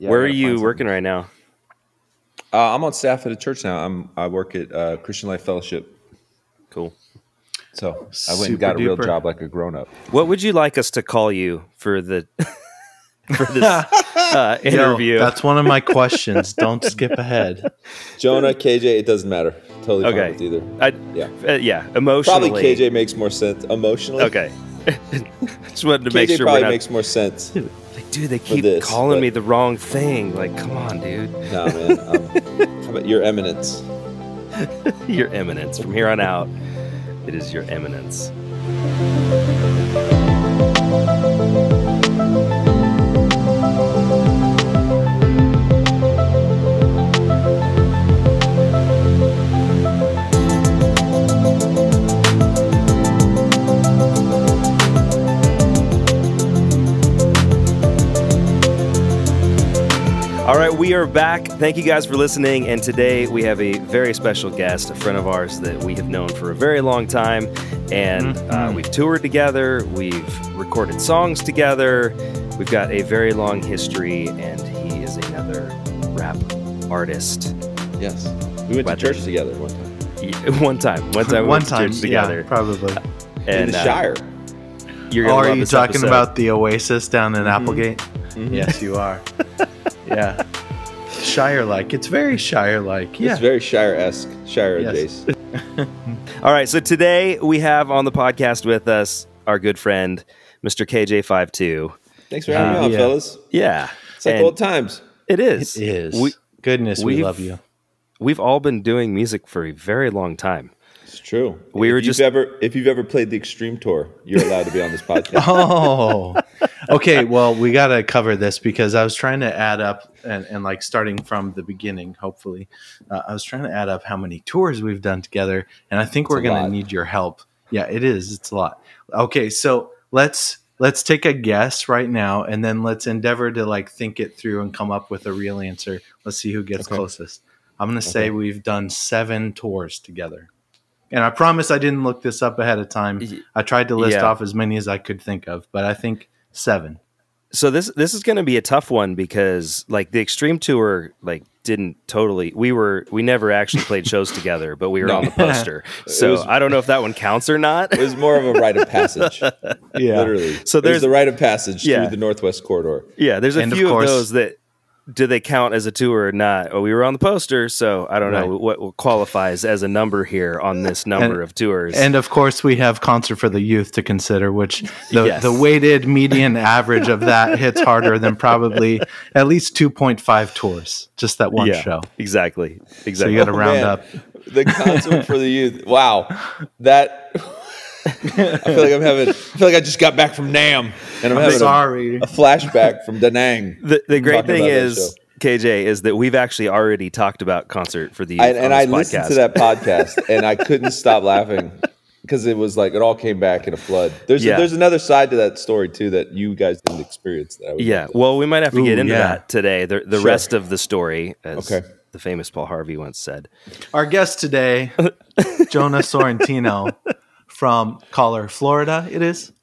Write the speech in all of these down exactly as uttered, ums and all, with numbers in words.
Yeah, Where are you working right now? Uh, I'm on staff at a church now. I'm I work at uh, Christian Life Fellowship. Cool. So I went and Super got a real duper. job like a grown up. What would you like us to call you for the for this uh, interview? Yo, that's one of my questions. Don't skip ahead. Jonah, K J, it doesn't matter. Totally fine Okay. with either. I, Yeah. uh, yeah. Emotionally, Probably K J makes more sense emotionally. Okay. Just wanted to K make J sure probably we're not. makes more sense. Like, dude, they keep this, calling but- me the wrong thing. Like, come on, dude. Nah, man. Um, how about your eminence? Your eminence. From here on out, it is your eminence. All right, we are back. Thank you guys for listening. And today we have a very special guest, a friend of ours that we have known for a very long time. And Mm-hmm. uh, we've toured together. We've recorded songs together. We've got a very long history, and he is another rap artist. Yes. We went Whether- to church together one time. Yeah, One time. One time we One went to time, church together. yeah, probably. And, In the uh, Shire. You're Oh, gonna are love you this talking episode. about the Oasis down in Mhm. Applegate? Mhm. Yes, you are. Yeah. Shire-like. It's very Shire-like. Yeah. It's very Shire-esque, Shire Yes. adjacent. All right, so today we have on the podcast with us our good friend, Mister K J fifty-two. Thanks for having Uh, me on, yeah. fellas. Yeah, It's like and old times. it is. It is. We, Goodness, we we've- love you. we've all been doing music for a very long time. It's true. We if were you've just- ever if you've ever played the Extreme Tour, you're allowed to be on this podcast. Oh, okay. Well, we got to cover this because I was trying to add up and, and like starting from the beginning, hopefully, uh, I was trying to add up how many tours we've done together. And I think It's we're a going to lot. need your help. Yeah, it is. It's a lot. Okay. So let's, let's take a guess right now and then let's endeavor to like think it through and come up with a real answer. Let's see who gets Okay. closest. I'm going to say Okay. we've done seven tours together. And I promise I didn't look this up ahead of time. Y- I tried to list yeah. off as many as I could think of, but I think seven. So this this is going to be a tough one because like the Extreme Tour like didn't totally. We were we never actually played shows together, but we were No. on the poster. So was- I don't know if that one counts or not. It was more of a rite of passage. Yeah. Literally. So It was there's- the rite of passage Yeah. through the Northwest Corridor. Yeah, there's a And of few of, course- those that do they count as a tour or not? Oh, we were on the poster, so I don't know Right. what, what qualifies as a number here on this number And- of tours. And of course, we have Concert for the Youth to consider, which the, Yes. the weighted median average of that hits harder than probably at least two point five tours, just that one yeah, show. exactly, So exactly. you got to Oh, round man. up. The concert for the youth. Wow. That I feel like I'm having I feel like I just got back from Nam and I'm, I'm having a, sorry. a flashback from Da Nang. the the great Talking thing about that is, show. K J, is that we've actually already talked about Concert for the Youth I, on and I this listened podcast. to that podcast and I couldn't stop laughing because it was like it all came back in a flood. There's Yeah. a, there's another side to that story too that you guys didn't experience. That I would Yeah, love to- well, we might have to Ooh, get into yeah. that today. The the Sure. rest of the story, as Okay. the famous Paul Harvey once said. Our guest today, Jonah Sorrentino from Collar, Florida. It is.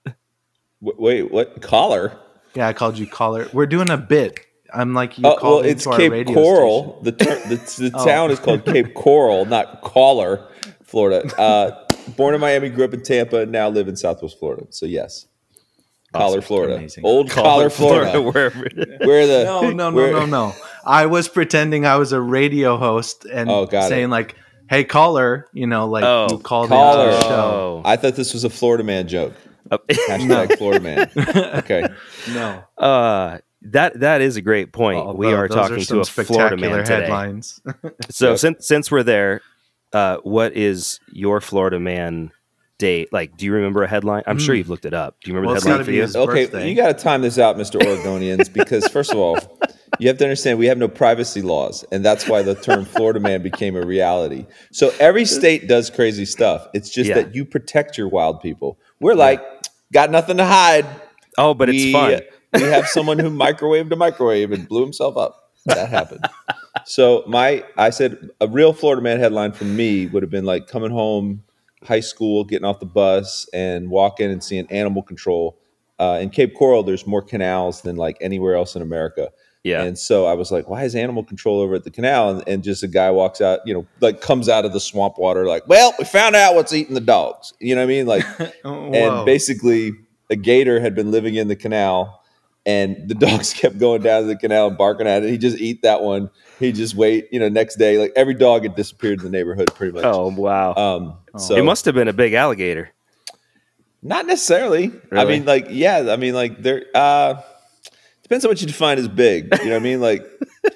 W- wait, what collar? Yeah, I called you Collar. We're doing a bit. I'm like you Oh, called well, it's into our Cape radio Coral. The, ter- the the Oh. town is called Cape Coral, not Collar, Florida. Uh, born in Miami, grew up in Tampa, now live in Southwest Florida. So yes, Collar, Florida, Amazing. old Collar, Florida. wherever. Where the No, no, no, where- no, no. I was pretending I was a radio host and Oh, got saying it. like, "Hey, caller," you know, like Oh, you called caller. into the show. Oh. I thought this was a Florida man joke. Oh. Hashtag Florida man. Okay, No, Uh, that that is a great point. Although we are those talking some to a Florida man today. headlines. So Yep. since since we're there, uh, what is your Florida man date like? Do you remember a headline? I'm sure you've looked it up. Do you remember Well, the it's headline gotta for be you? his- okay. birthday. You got to time this out, Mister Oregonians, because first of all, you have to understand we have no privacy laws, and that's why the term Florida man became a reality. So every state does crazy stuff. It's just Yeah. that you protect your wild people. We're like, got nothing to hide. Oh, but it's we, fun. we have someone who microwaved a microwave and blew himself up. That happened. So my, I said a real Florida man headline for me would have been like coming home, high school, getting off the bus and walking and seeing animal control. Uh, in Cape Coral, there's more canals than like anywhere else in America. Yeah. And so I was like, why is animal control over at the canal? And, and just a guy walks out, you know, like comes out of the swamp water, like, well, we found out what's eating the dogs. You know what I mean? Like, and basically a gator had been living in the canal and the dogs kept going down to the canal and barking at it. He just eat that one. He just wait, you know, next day, like every dog had disappeared in the neighborhood pretty much. Oh, wow. Um, oh. So it must have been a big alligator. Not necessarily. Really? I mean, like, yeah, I mean, like there, uh, depends on what you define as big. You know what I mean? Like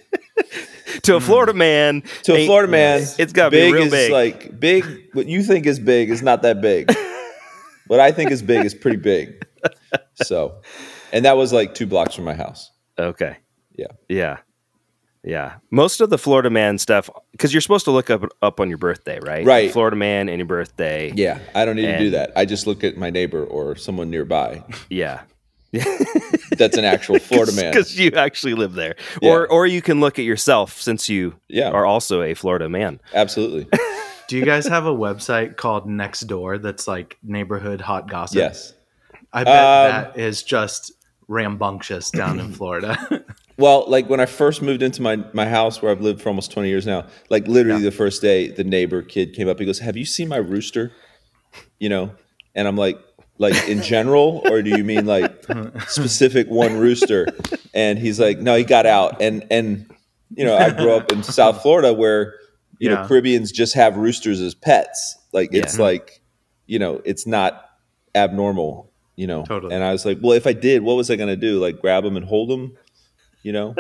to a Florida man, to a Florida man, it's got to be real is big. Like big. What you think is big is not that big. What I think is big is pretty big. So, and that was like two blocks from my house. Okay. Yeah. Yeah. Yeah. Most of the Florida man stuff, because you're supposed to look up up on your birthday, right? Right. Florida man and your birthday. Yeah. I don't need and, to do that. I just look at my neighbor or someone nearby. Yeah. That's an actual Florida man. Because you actually live there. Yeah. Or or you can look at yourself since you yeah. are also a Florida man. Absolutely. Do you guys have a website called Nextdoor that's like neighborhood hot gossip? Yes. I bet Um, that is just rambunctious down in Florida. Well, like when I first moved into my, my house where I've lived for almost twenty years now, like literally Yeah. the first day, the neighbor kid came up. He goes, have you seen my rooster? You know? And I'm like, like in general, or do you mean like specific one rooster? And he's like, no, he got out. And, and you know, I grew up in South Florida where, you Yeah. know, Caribbeans just have roosters as pets. Like it's Yeah. like, you know, it's not abnormal, you know? Totally. And I was like, well, if I did, what was I going to do? Like grab him and hold him? You know,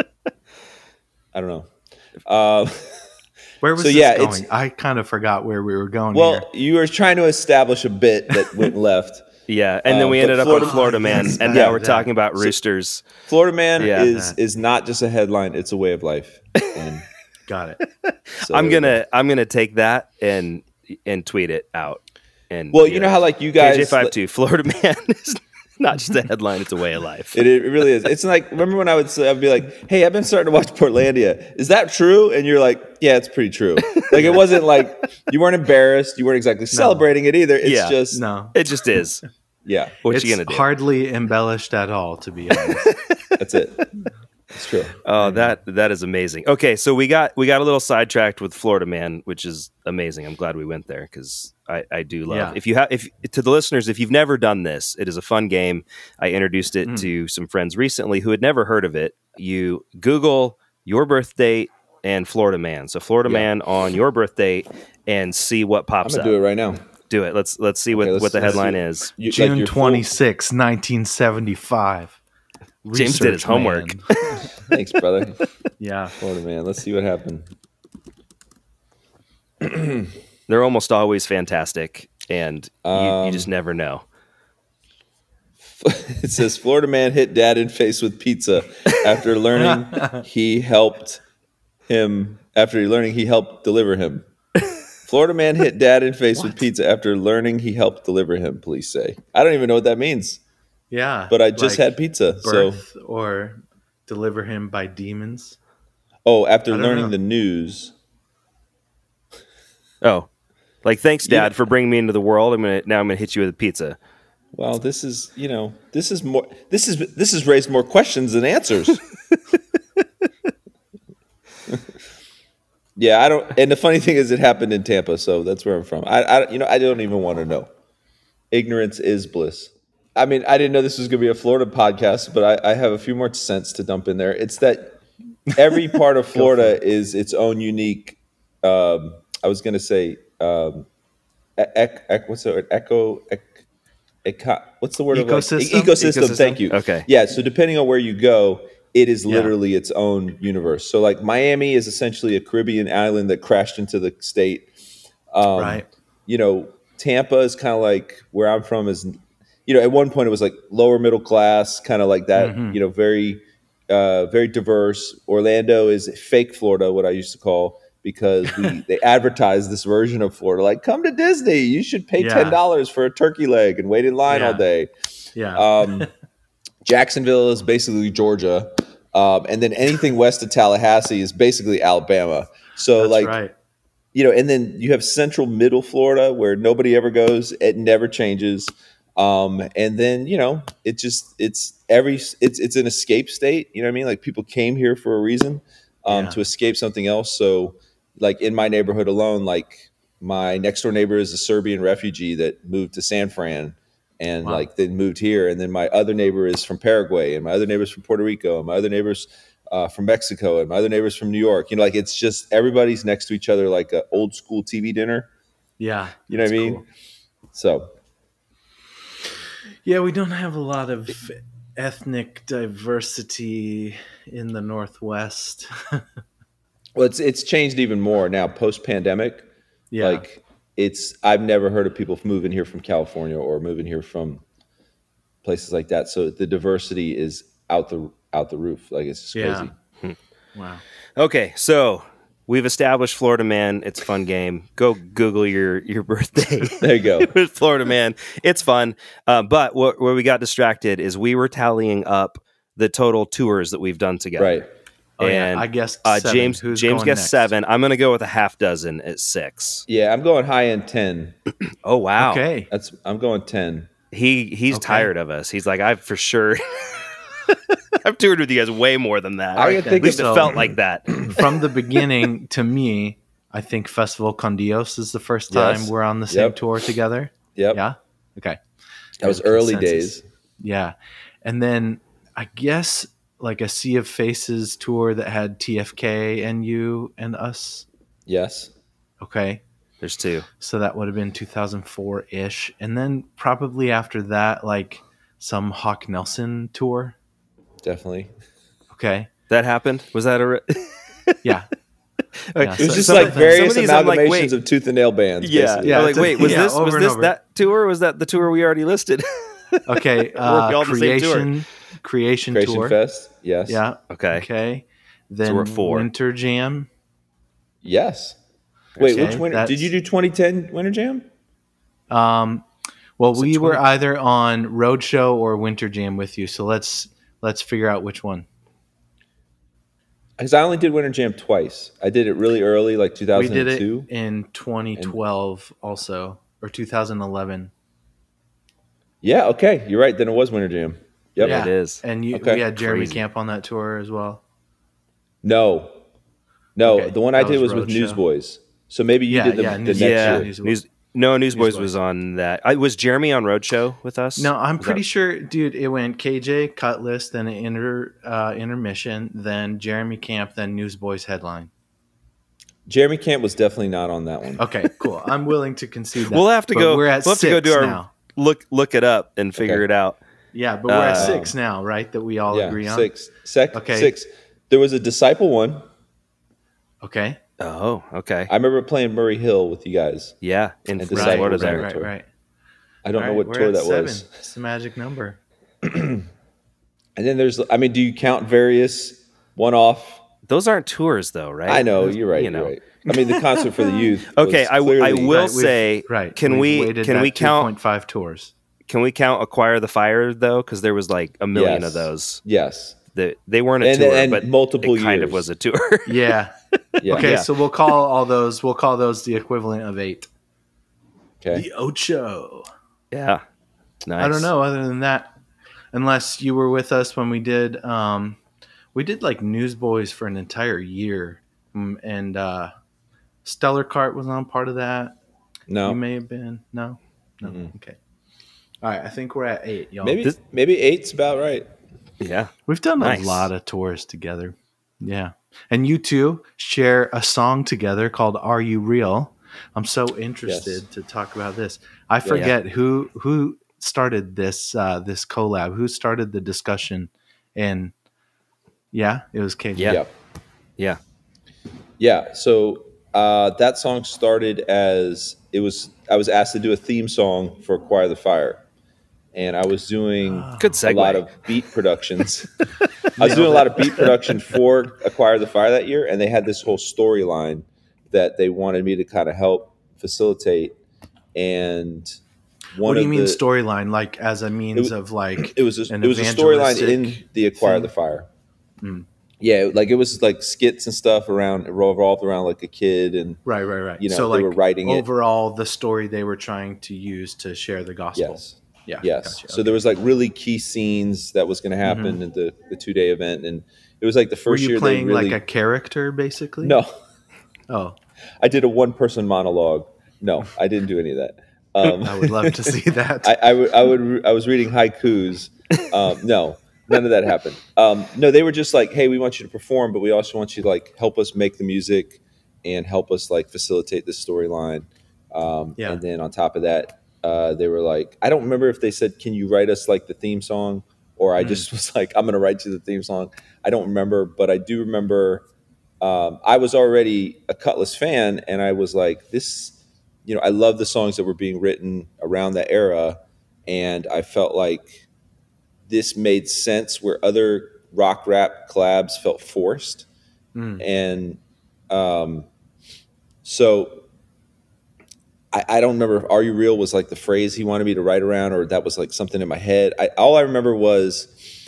I don't know. Uh, Where was So, this yeah, going? it's- I kind of forgot where we were going well, here. you were trying to establish a bit that went left. Yeah. And then Uh, we but ended up Florida- on Florida man, Yes, and yeah, now we're yeah. talking about roosters. Florida man Yeah. is is not just a headline; it's a way of life. And Got it. so I'm there you gonna I'm gonna take that and and tweet it out. And go. Well, you know how like you guys, K J five two Florida man is not just a headline; it's a way of life. it, it really is. It's like remember when I would say I'd be like, "Hey, I've been starting to watch Portlandia. Is that true?" And you're like, "Yeah, it's pretty true." Like it wasn't like you weren't embarrassed, you weren't exactly celebrating it either. It's Yeah. just No. It just is. yeah, What it's you gonna do? hardly embellished at all, to be honest. that's it. It's true. Oh, that that is amazing. Okay, so we got we got a little sidetracked with Florida man, which is amazing. I'm glad we went there because I, I do love. Yeah. If you have, if to the listeners, if you've never done this, it is a fun game. I introduced it Mm. to some friends recently who had never heard of it. You Google your birth date and Florida man. So Florida Yeah. man on your birth date and see what I'm pops gonna up. do it right now. Do it. Let's let's see what, Okay, let's- what the let's headline do- is. You- like June your full- twenty-sixth, nineteen seventy-five. James did his Research homework. man. Thanks, brother. Yeah. Florida man. Let's see what happened. They're almost always fantastic, and you, you Um, just never know. It says Florida man hit dad in face with pizza after learning he helped him after learning he helped deliver him. Florida man hit dad in face with pizza after learning he helped deliver him, police say. I don't even know what that means, Yeah. but I just like had pizza. So birth or deliver him by demons. oh, after I don't learning know. the news. Oh, like thanks, Dad, Yeah. for bringing me into the world. I'm gonna now I'm gonna hit you with a pizza. Well, this is, you know, this is more this is this has raised more questions than answers. Yeah, I don't. And the funny thing is, it happened in Tampa, so that's where I'm from. I, I you know, I don't even want to know. Ignorance is bliss. I mean, I didn't know this was going to be a Florida podcast, but I, I have a few more cents to dump in there. It's that every part of Florida is its own unique. Um, I was going to say, um, ec, ec, what's the word? Echo. Ec, eco, what's the word? Ecosystem? Of like, e- ecosystem. Ecosystem? Thank you. Okay. Yeah. So depending on where you go, it is Yeah. literally its own universe. So like Miami is essentially a Caribbean island that crashed into the state. Um, Right. You know, Tampa is kind of like where I'm from is, you know, at one point it was like lower middle class, kind of like that, Mhm. you know, very, uh, very diverse. Orlando is fake Florida, what I used to call, because we, they advertise this version of Florida, like come to Disney, you should pay Yeah. ten dollars for a turkey leg and wait in line Yeah. all day. Yeah. Um, Jacksonville is basically Georgia. Um, and then anything west of Tallahassee is basically Alabama. So That's like, right. you know, and then you have central middle Florida where nobody ever goes. It never changes. Um, and then, you know, it just, it's every, it's, it's an escape state. You know what I mean? Like people came here for a reason, um, Yeah. to escape something else. So like in my neighborhood alone, like my next door neighbor is a Serbian refugee that moved to San Fran and Wow. like they moved here. And then my other neighbor is from Paraguay and my other neighbor's from Puerto Rico and my other neighbor's uh, from Mexico and my other neighbor's from New York. You know, like it's just everybody's next to each other, like an old school T V dinner. Yeah. You know what I that's mean? cool. So Yeah, we don't have a lot of ethnic diversity in the Northwest. well, it's it's changed even more now post pandemic. Yeah. Like it's I've never heard of people moving here from California or moving here from places like that. So the diversity is out the out the roof. Like it's just Yeah. crazy. Wow. Okay, so we've established Florida Man. It's a fun game. Go Google your your birthday. There you go. with Florida Man. It's fun. Uh, but what, where we got distracted is we were tallying up the total tours that we've done together. Right. Oh, yeah. And I guessed uh, seven. James Who's James going guessed next? seven. I'm going to go with a half dozen at six. Yeah, I'm going high end ten. Oh wow. Okay. That's I'm going ten. He he's Okay. tired of us. He's like, I've for sure I've toured with you guys way more than that. I can At think least of- it so- felt like that. From the beginning, to me, I think Festival Con Dios is the first time Yes. we're on the same Yep. tour together. Yep. Yeah. Okay. That was Good early consensus. days. Yeah. And then I guess like a Sea of Faces tour that had T F K and you and us. Yes. Okay. There's two. So that would have been two thousand four ish. And then probably after that, like some Hawk Nelson tour. Definitely. Okay. That happened? Was that a re- Yeah. Okay, Yeah, It was so just some like of the- various some of these I'm like, amalgamations wait. of tooth and nail bands. Yeah. basically. Yeah, I'm like, it's a- wait, was yeah, this over was and this over. that tour or was that the tour we already listed? Okay. we all Uh, on the same tour? creation, creation, Creation tour. Fest. Yes. Yeah. Okay. Okay. Then we're at four. Winter Jam. Yes. Wait, Okay, which winter that's- did you do twenty ten Winter Jam? Um, well, it we were twenty? either on Roadshow or Winter Jam with you. So let's let's figure out which one. Because I only did Winter Jam twice. I did it really early, like two We thousand did it two. in twenty twelve also, or two thousand eleven. Yeah, okay. You're right. Then it was Winter Jam. Yep. Yeah. It is. And you, Okay. we had Jeremy Crazy. Camp on that tour as well. No. No, Okay, the one I that did was was with Roadshow. Newsboys. So maybe you Yeah, did the, yeah, the News- next Yeah. year. Newsboys. News, no, Newsboys Newsboys. was on that. I, was Jeremy on Roadshow with us? No, I'm Was pretty that- sure, dude. It went K J, Cutlass, then an inter uh, intermission, then Jeremy Camp, then Newsboys headline. Jeremy Camp was definitely not on that one. Okay, cool. I'm willing to concede that. We'll have to But go. We're at we'll have to go six do our now. look look it up and figure Okay. it out. Yeah, but we're at Uh, six now, right? That we all yeah, agree on. six. Sec, Okay. Six. There was a Disciple one. Okay. Oh, okay. I remember playing Murray Hill with you guys. Yeah, in And Florida, Disciple Florida was there. on right, tour. right. I don't All know right, what we're tour at that seven. was. It's the magic number. And then there's, I mean, do you count various one-off? Those aren't tours, though, right? I know you're right. You know. You're right. I mean, the concert for the youth. Okay, was I, w- I clearly- will Right, we've- say, right. can we've we weighted can that we count two point five tours? can we count Acquire the Fire though? Because there was like a million Yes. of those. Yes. That they weren't a And- tour, and but multiple it kind of years. was a tour. Yeah. Yeah. Okay, Yeah. so we'll call all those. We'll call those the equivalent of eight. Okay. The Ocho. yeah, nice. I don't know. Other than that, unless you were with us when we did, um, we did like Newsboys for an entire year, Mm, and uh, Stellar Cart was on part of that. No. You may have been. No. No. Mm-mm. Okay. All right. I think we're at eight, y'all. Maybe This- maybe eight's about right. Yeah, We've done Nice. a lot of tours together. Yeah. And you two share a song together called Are You Real? I'm so interested Yes. to talk about this. I forget who who started this uh, this collab. Who started the discussion? And yeah, it was K J. Yeah. Yep. yeah. Yeah. So uh, that song started as it was. I was asked to do a theme song for Acquire the Fire, and I was doing Good a segue. lot of beat productions. I was doing a lot of beat production for Acquire the Fire that year, and they had this whole storyline that they wanted me to kind of help facilitate. And one What do you of mean the, storyline? Like as a means was- of like It was a, an it was a storyline in evangelistic the Acquire thing? the Fire. Mm. Yeah, like it was like skits and stuff around, it revolved around like a kid, and right, right, right. you know, so they like were writing it. overall, the story they were trying to use to share the gospel. yes, Yeah. Yes. Gotcha. So Okay. there was like really key scenes that was going to happen Mhm. at the, the two day event. And it was like the Were first you year playing they really, like a character basically? no, Oh, I did a one person monologue. No, I didn't do any of that. Um, I would love to see that. I, I would, I would, I was reading haikus. Um, no, none of that happened. Um, no, they were just like, hey, we want you to perform, but we also want you to like help us make the music and help us like facilitate the storyline. Um, Yeah. And then on top of that, uh, they were like, I don't remember if they said, can you write us like the theme song? Or I just was like, I'm going to write you the theme song. I don't remember, but I do remember um, I was already a Cutlass fan, and I was like, this, you know, I love the songs that were being written around that era, and I felt like this made sense where other rock rap collabs felt forced, Mm. and um, so I, I don't remember if "Are You Real" was like the phrase he wanted me to write around, or that was like something in my head. I, all I remember was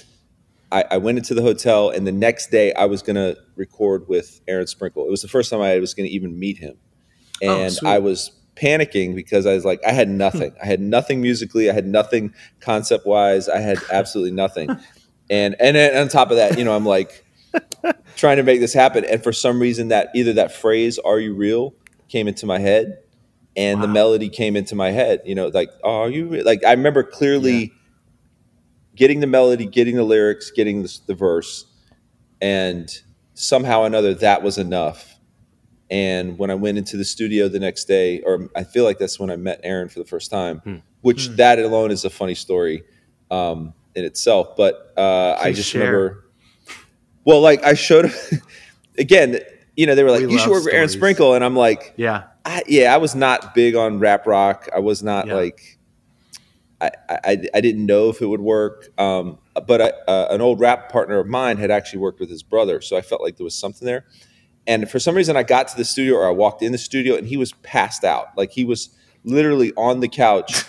I, I went into the hotel, and the next day I was going to record with Aaron Sprinkle. It was the first time I was going to even meet him. Oh, And sweet. I was panicking because I was like, I had nothing. I had nothing musically. I had nothing concept wise. I had absolutely nothing. And, and then on top of that, you know, I'm like trying to make this happen. And for some reason that either that phrase, "Are you real?" came into my head, and Wow. the melody came into my head, you know, like, "Are you real?" Like, I remember clearly Yeah. getting the melody, getting the lyrics, getting the, the verse, and somehow or another that was enough. And when I went into the studio the next day, or I feel like that's when I met Aaron for the first time, Hmm. which Hmm. that alone is a funny story um, in itself. But uh, I Please just share. remember, well, like I showed him again, you know, they were like, We you should love work with Aaron stories. Sprinkle. And I'm like, Yeah. I, yeah, I was not big on rap rock. I was not Yeah. like, I, I, I didn't know if it would work. Um, but I, uh, an old rap partner of mine had actually worked with his brother. So I felt like there was something there. And for some reason I got to the studio, or I walked in the studio, and he was passed out. Like he was literally on the couch,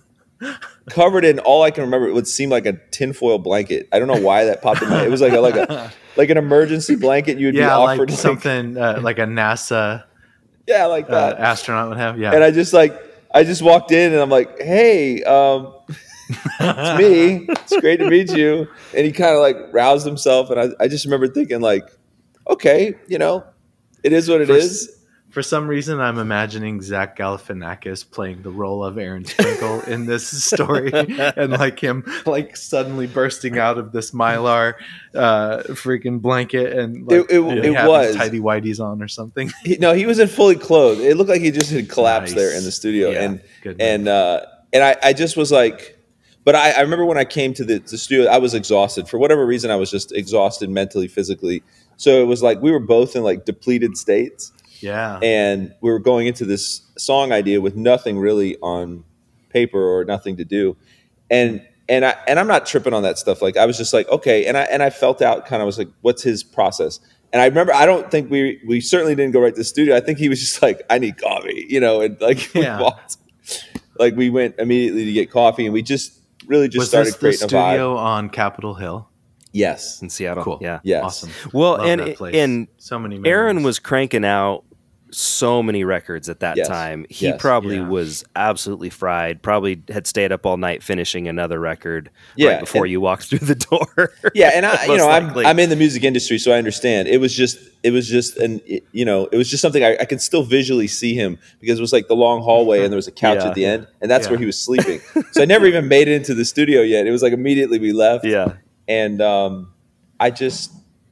covered in, all I can remember, it would seem like a tinfoil blanket. I don't know why that popped in my head. It was like a, like a like an emergency blanket you would Yeah, be offered. like something uh, like a NASA yeah, like uh, that. astronaut would have. Yeah. And I just like I just walked in, and I'm like, hey, um, it's me. It's great to meet you. And he kind of like roused himself, and I, I just remember thinking like, okay, you know, it is what it For s- is. For some reason, I'm imagining Zach Galifianakis playing the role of Aaron Sprinkle in this story, and like him, like suddenly bursting out of this mylar uh, freaking blanket, and like, It- it- and it having was. tidy whities on or something. He, no, he wasn't fully clothed. It looked like he just had collapsed Nice. there in the studio, Yeah, and good and move. uh, and I, I just was like, but I, I remember when I came to the, the studio, I was exhausted for whatever reason. I was just exhausted mentally, physically. So it was like we were both in like depleted states, Yeah, and we were going into this song idea with nothing really on paper or nothing to do, and and I and I'm not tripping on that stuff. Like I was just like, okay, and I and I felt out kind of was like, what's his process? And I remember, I don't think we we certainly didn't go right to the studio. I think he was just like, I need coffee, you know, and like we Yeah. walked, like we went immediately to get coffee, and we just really just was started this the creating a vibe. studio on Capitol Hill? Yes, in Seattle. Cool. Yeah. yes, Awesome. Well, Love and that place. and so many. Memories. Aaron was cranking out so many records at that Yes. time. He Yes. probably Yeah. was absolutely fried. Probably had stayed up all night finishing another record Yeah, right before and- you walked through the door. yeah, and I, you Most know, I'm likely. I'm in the music industry, so I understand. It was just, it was just, an, it, you know, it was just something I, I can still visually see him, because it was like the long hallway, and there was a couch Yeah. at the end, and that's Yeah. where he was sleeping. So I never even made it into the studio yet. It was like immediately we left. Yeah. And um, I just,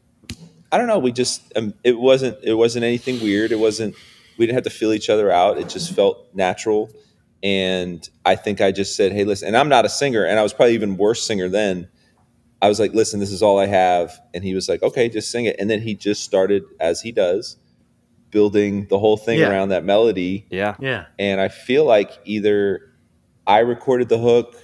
I don't know. We just, um, it wasn't, it wasn't anything weird. It wasn't, we didn't have to feel each other out. It just felt natural. And I think I just said, hey, listen, and I'm not a singer, and I was probably even worse singer then. I was like, listen, this is all I have. And he was like, okay, just sing it. And then he just started, as he does, building the whole thing Yeah. around that melody. Yeah. Yeah. And I feel like either I recorded the hook,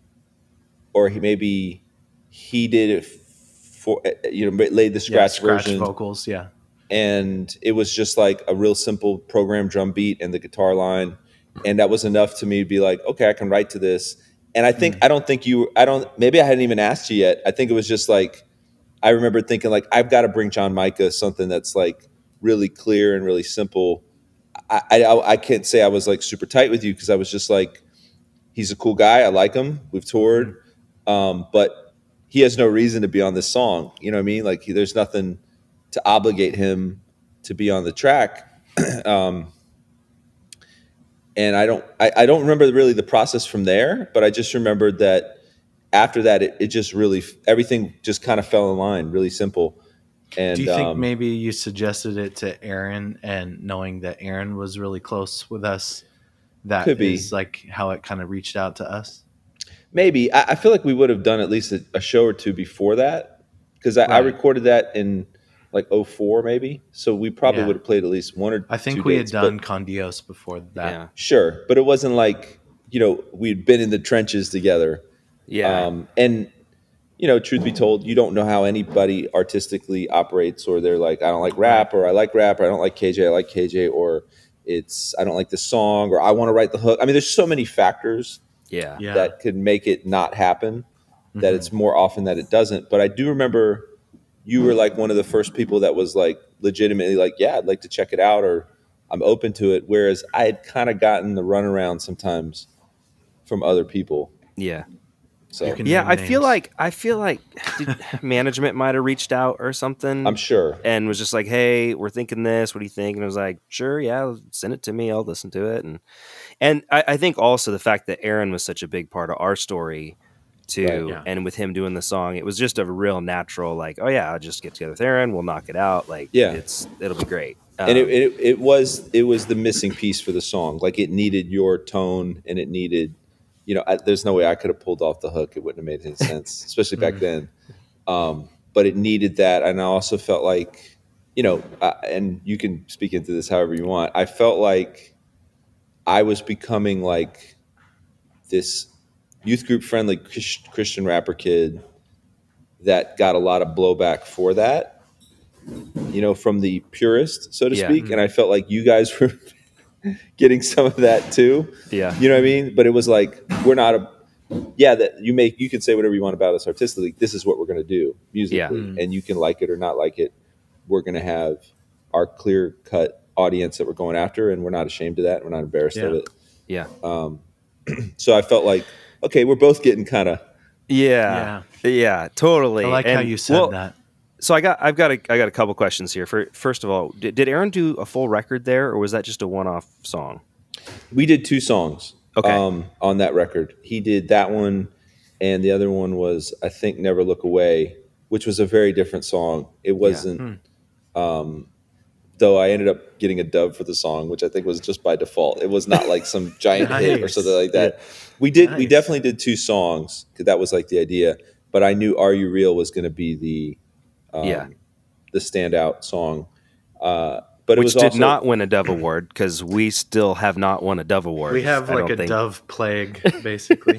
or he maybe he did it for, you know, laid the Yeah, scratch, scratch version. vocals. Yeah. And it was just like a real simple program drum beat and the guitar line. And that was enough to me to be like, okay, I can write to this. And I think, I don't think you, I don't, maybe I hadn't even asked you yet. I think it was just like, I remember thinking like, I've got to bring John Micah something that's like really clear and really simple. I, I, I can't say I was like super tight with you, because I was just like, he's a cool guy. I like him. We've toured, um, but he has no reason to be on this song. You know what I mean? Like he, there's nothing to obligate him to be on the track. um, and I don't, I, I don't remember really the process from there, but I just remembered that after that, it, it just really, everything just kind of fell in line, really simple. And do you think um, maybe you suggested it to Aaron, and knowing that Aaron was really close with us, that Could be. is like how it kind of reached out to us? maybe, I, I feel like we would have done at least a, a show or two before that. Cause I, I Right. recorded that in like oh four maybe. So we probably Yeah. would have played at least one or I think two we dates, had but- done Con Dios before that. Yeah. Sure, but it wasn't like, you know, we'd been in the trenches together. Yeah. Um, and, you know, truth be told, you don't know how anybody artistically operates, or they're like, I don't like rap, or I like rap, or I don't like K J, I like K J, or it's, I don't like this song, or I want to write the hook. I mean, there's so many factors yeah. Yeah. that could make it not happen, that Mhm. it's more often that it doesn't. But I do remember you were like one of the first people that was like legitimately like, yeah, I'd like to check it out, or I'm open to it. Whereas I had kind of gotten the runaround sometimes from other people. Yeah. So You can- Yeah, name I feel names. like I feel like did, management might have reached out or something. I'm sure. And was just like, "Hey, we're thinking this. What do you think?" And I was like, "Sure, yeah, send it to me. I'll listen to it." And and I, I think also the fact that Aaron was such a big part of our story too, Right. Yeah. and with him doing the song, it was just a real natural like, "Oh yeah, I'll just get together with Aaron. We'll knock it out. Like, Yeah. it's it'll be great." And it, Um, it it was it was the missing piece for the song. Like it needed your tone, and it needed, you know, I, there's no way I could have pulled off the hook. It wouldn't have made any sense, especially back then. Um, but it needed that, and I also felt like, you know, uh, and you can speak into this however you want. I felt like I was becoming like this youth group friendly Chris- Christian rapper kid that got a lot of blowback for that, you know, from the purist, so to Yeah. speak. And I felt like you guys were getting some of that too. yeah. You know what I mean? But it was like, we're not a, yeah, that you make, you can say whatever you want about us artistically. This is what we're going to do musically. Yeah. Mm. And you can like it or not like it. We're going to have our clear cut audience that we're going after. And we're not ashamed of that. We're not embarrassed of Yeah. it. Yeah. Um, so I felt like, okay, we're both getting kind of, Yeah. Yeah. Totally. I like how And, you said well, that. So I got, I've got, a, I got a couple questions here. For first of all, did, did Aaron do a full record there, or was that just a one-off song? we did two songs Okay. um, on that record. He did that one, and the other one was, I think, Never Look Away, which was a very different song. It wasn't, um, though I ended up getting a dub for the song, which I think was just by default. It was not like some giant hit or Nice. something like that. We did, we Nice. definitely did two songs, because that was like the idea. But I knew Are You Real was going to be the, um, Yeah. the standout song. Uh, but it Which was did also, not win a Dove Award, because we still have not won a Dove Award. We have I like don't a think. dove plague, basically.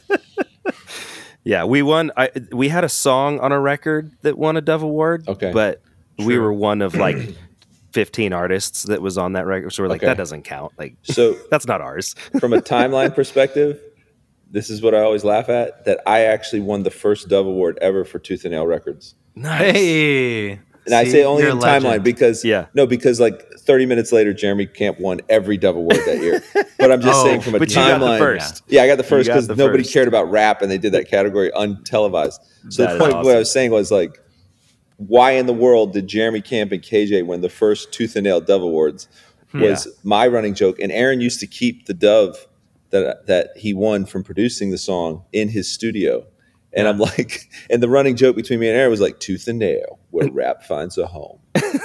Yeah, we won. I, we had a song on a record that won a Dove Award. Okay. But we True. were one of like fifteen artists that was on that record. So we're like, Okay. that doesn't count. Like, So that's not ours. from a timeline perspective, this is what I always laugh at, that I actually won the first Dove Award ever for Tooth and Nail Records. Nice. Hey. And I See, say only you're in a legend. timeline because Yeah. no, because like thirty minutes later, Jeremy Camp won every Dove Award that year. But I'm just Oh, saying from a But you got the timeline. first. Yeah, I got the first got because the nobody first. cared about rap, and they did that category untelevised. So That the is point of what I awesome. was saying was like, why in the world did Jeremy Camp and K J win the first Tooth and Nail Dove Awards? Was Yeah. my running joke, and Aaron used to keep the Dove that that he won from producing the song in his studio. And Yeah. I'm like, and the running joke between me and Aaron was like, Tooth and Nail, where rap finds a home.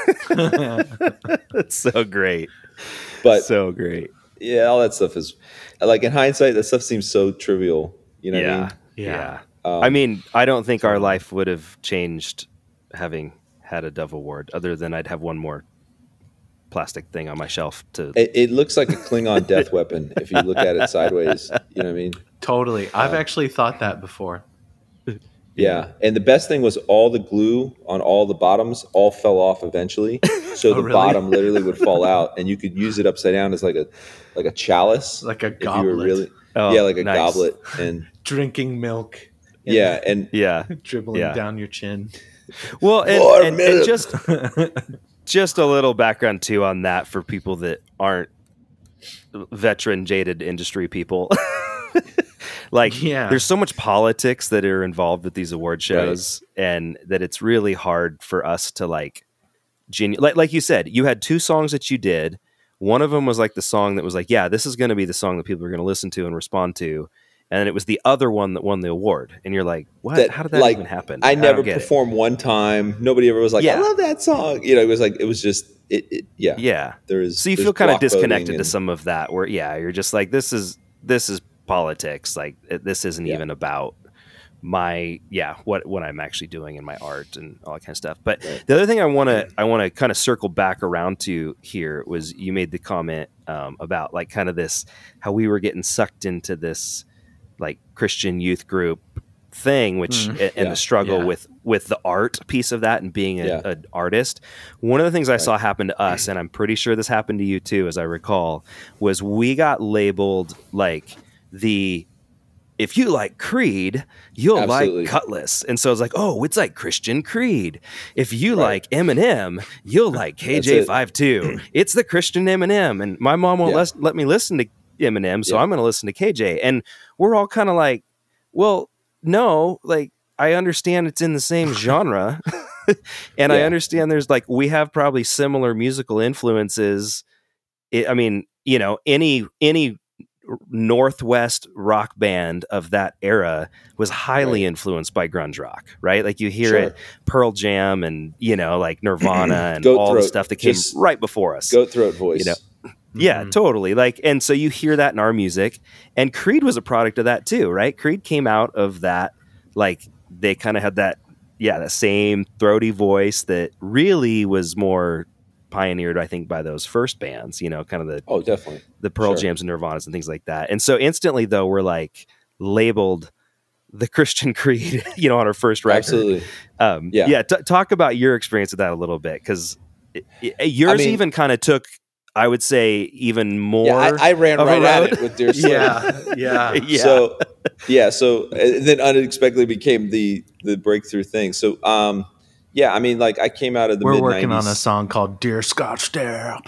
That's so great. But so great. yeah, all that stuff is like, in hindsight, that stuff seems so trivial. You know what I Yeah. mean? Yeah. Um, I mean, I don't think our life would have changed having had a Dove Award, other than I'd have one more plastic thing on my shelf to. It, it looks like a Klingon death weapon if you look at it sideways. You know what I mean? Totally. I've actually thought that before. Yeah. And the best thing was all the glue on all the bottoms all fell off eventually. So Oh, the really? bottom literally would fall out, and you could use it upside down as like a like a chalice. Like a if you goblet. were really Oh, yeah, like a nice. goblet. And Drinking milk. and yeah, and Yeah. Dribbling Yeah. down your chin. Well, and, More and, and milk. just just a little background too on that for people that aren't veteran jaded industry people. Like, Yeah. there's so much politics that are involved with these award shows, right. and that it's really hard for us to like, genu- like, like you said, you had two songs that you did. One of them was like the song that was like, yeah, this is going to be the song that people are going to listen to and respond to. And then it was the other one that won the award. And you're like, what? That, How did that like, even happen? I Like, never I performed one time. Nobody ever was like, yeah. I love that song. You know, it was like, it was just, it, it yeah. Yeah. There is, so you feel kind of disconnected and, to some of that where, yeah, you're just like, this is, this is politics. Like, it, this isn't yeah. even about my, yeah, what, what I'm actually doing in my art and all that kind of stuff. But right. the other thing I want to, I want to kind of circle back around to here was you made the comment um, about like kind of this, how we were getting sucked into this like Christian youth group thing, which mm, and yeah, the struggle yeah. with with the art piece of that and being an yeah. artist. One of the things I right. saw happen to us, and I'm pretty sure this happened to you too, as I recall, was we got labeled like the if you like Creed, you'll Absolutely. like Cutlass. And so it's like, oh, it's like Christian Creed. If you right. like Eminem, you'll like K J fifty-two. It. It's the Christian Eminem. And my mom won't yeah. let, let me listen to Eminem, so yeah. I'm going to listen to K J. And we're all kind of like, well, no, like, I understand it's in the same genre. and yeah. I understand there's like, we have probably similar musical influences. It, I mean, you know, any, any Northwest rock band of that era was highly right. influenced by grunge rock, right? Like you hear sure. it, Pearl Jam and, you know, like Nirvana and all throat. the stuff that came Just right before us. Goat throat voice. You know? Yeah, mm-hmm. totally. Like, and so you hear that in our music, and Creed was a product of that too, right? Creed came out of that, like they kind of had that, yeah, the same throaty voice that really was more pioneered, I think, by those first bands, you know, kind of the, oh, definitely the Pearl sure. Jams and Nirvanas and things like that. And so instantly though, we're like labeled the Christian Creed, you know, on our first record. Absolutely. Um, yeah. Yeah. T- talk about your experience with that a little bit. Cause it, it, yours I mean, even kind of took, I would say even more. Yeah, I, I ran right at it with Dear Slim. yeah, yeah, yeah. So, yeah, so and then unexpectedly became the the breakthrough thing. So, um, yeah, I mean, like I came out of the We're mid nineties. working on a song called "Dear Scottsdale,"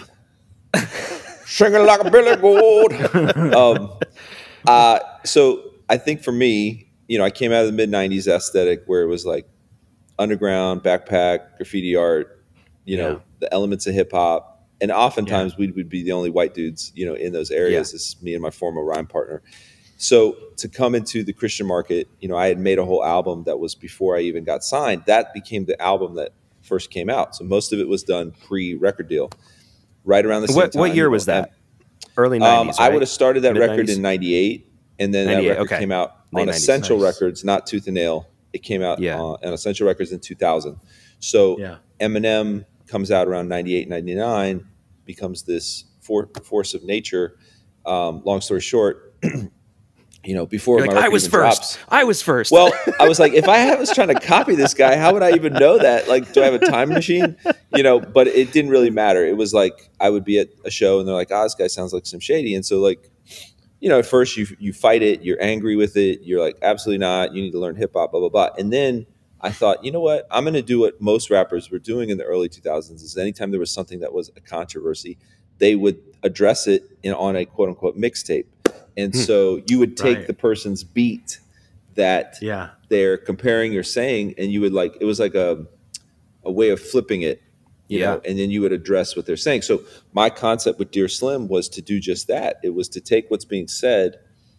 singing like a Billy Gold. um, uh, so I think for me, you know, I came out of the mid nineties aesthetic where it was like underground, backpack, graffiti art, you know, yeah. the elements of hip hop. And oftentimes yeah. we would be the only white dudes, you know, in those areas. Yeah. This is me and my former rhyme partner. So to come into the Christian market, you know, I had made a whole album that was before I even got signed. That became the album that first came out. So most of it was done pre-record deal, right around the same what, time. What year was that? And, Early nineties, um, right? I would have started that Mid-nineties? record in ninety-eight, and then that record okay. came out Late on nineties, Essential nice. Records, not Tooth and Nail. It came out yeah. uh, on Essential Records in two thousand. So yeah. Eminem comes out around ninety-eight, ninety-nine, becomes this for, force of nature. Um, long story short, you know, before You're my like, record I was even first. drops, I was first. well, I was like, if I was trying to copy this guy, how would I even know that? Like, do I have a time machine? You know, but it didn't really matter. It was like I would be at a show and they're like, oh, this guy sounds like Slim Shady. And so like, you know, at first you you fight it, you're angry with it, you're like, absolutely not, you need to learn hip hop, blah, blah, blah. And then I thought, you know what, I'm going to do what most rappers were doing in the early two thousands is anytime there was something that was a controversy, they would address it in on a quote unquote mixtape. And so you would take right. the person's beat that yeah. they're comparing or saying, and you would like, it was like a a way of flipping it, you yeah. know, and then you would address what they're saying. So my concept with Dear Slim was to do just that. It was to take what's being said,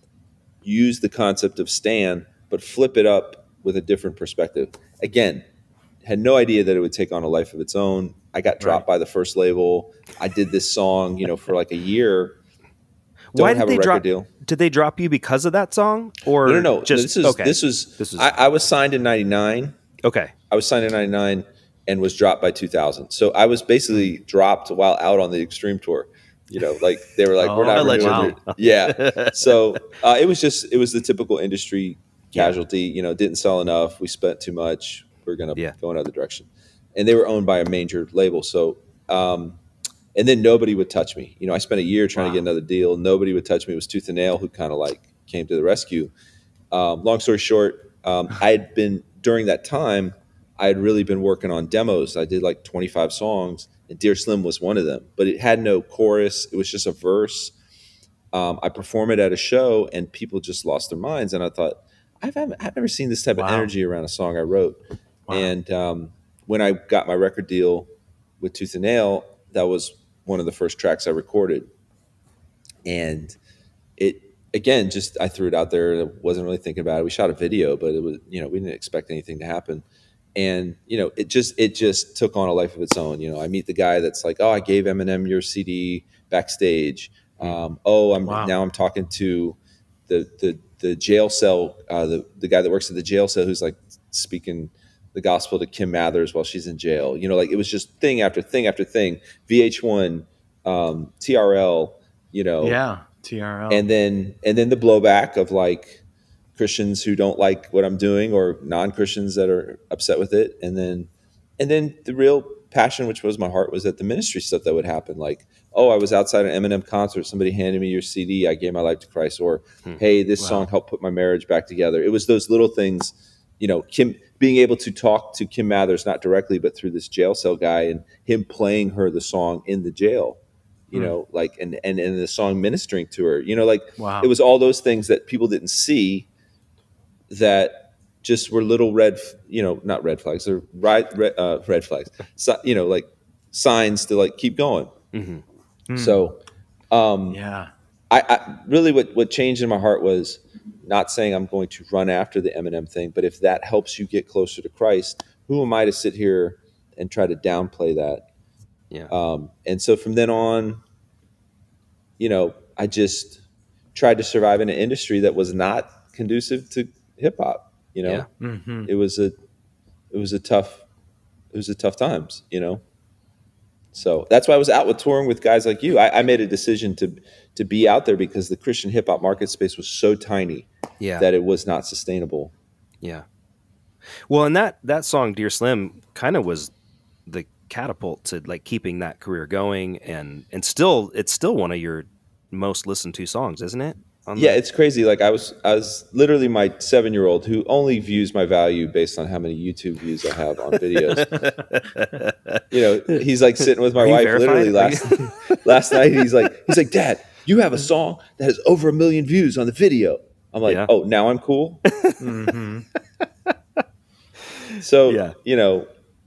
use the concept of Stan, but flip it up with a different perspective. Again, had no idea that it would take on a life of its own. I got dropped right. by the first label. I did this song, you know, for like a year. Don't Why did have they a record drop? deal. Did they drop you because of that song, or no, no, no? Just this is okay. this was. This is I, I was signed in ninety-nine. Okay, I was signed in ninety-nine and was dropped by two thousand. So I was basically dropped while out on the Extreme tour. You know, like they were like, oh, "We're not renewing wow. Yeah. So uh, it was just it was the typical industry casualty. Yeah. You know, didn't sell enough. We spent too much. We're gonna yeah. go another direction. And they were owned by a major label. So. Um, And then nobody would touch me. You know, I spent a year trying wow. to get another deal. Nobody would touch me. It was Tooth and Nail who kind of like came to the rescue. Um, long story short, um, I had been, during that time, I had really been working on demos. I did like twenty-five songs, and Dear Slim was one of them. But it had no chorus. It was just a verse. um, I perform it at a show, and people just lost their minds. And I thought, I've I've never seen this type Wow. of energy around a song I wrote. Wow. And um, when I got my record deal with Tooth and Nail, that was one of the first tracks I recorded. And it, again, just I threw it out there. I wasn't really thinking about it. We shot a video, but it was, you know, we didn't expect anything to happen. And, you know, it just, it just took on a life of its own. You know, I meet the guy that's like, oh, I gave Eminem your C D backstage. Um, oh, I'm Wow. now I'm talking to the, the, the jail cell, uh, the, the guy that works at the jail cell, who's like speaking the gospel to Kim Mathers while she's in jail. You know, like it was just thing after thing after thing, V H one, um, T R L, you know, Yeah. T R L. and then, and then the blowback of like, Christians who don't like what I'm doing, or non-Christians that are upset with it. And then, and then the real passion, which was my heart, was that the ministry stuff that would happen. Like, oh, I was outside an Eminem concert. Somebody handed me your C D. I gave my life to Christ. Or, Hmm. hey, this Wow. song helped put my marriage back together. It was those little things, you know, Kim being able to talk to Kim Mathers, not directly, but through this jail cell guy, and him playing her the song in the jail, you Hmm. know, like, and, and, and the song ministering to her, you know, like Wow. it was all those things that people didn't see, that just were little red, you know, not red flags, they're right, red, uh, red flags, so, you know, like signs to like keep going. Mm-hmm. Hmm. So, um, Yeah. I, I really what what changed in my heart was not saying I'm going to run after the Eminem thing, but if that helps you get closer to Christ, who am I to sit here and try to downplay that? Yeah. Um, and so from then on, you know, I just tried to survive in an industry that was not conducive to hip hop. You know, Yeah. Mm-hmm. it was a it was a tough it was a tough times. You know, so that's why I was out with touring with guys like you. I, I made a decision to to be out there because the Christian hip hop market space was so tiny Yeah. that it was not sustainable. Yeah. Well, and that that song "Dear Slim" kind of was the catapult to like keeping that career going, and and still it's still one of your most listened to songs, isn't it? On Yeah, the- it's crazy. Like I was, I was literally my seven year old who only views my value based on how many YouTube views I have on videos. You know, he's like sitting with my Are you wife verified? literally last last night. He's like, he's like, Dad, you have a song that has over a million views on the video. I'm like, Yeah. oh, now I'm cool. Mm-hmm. So Yeah. you know,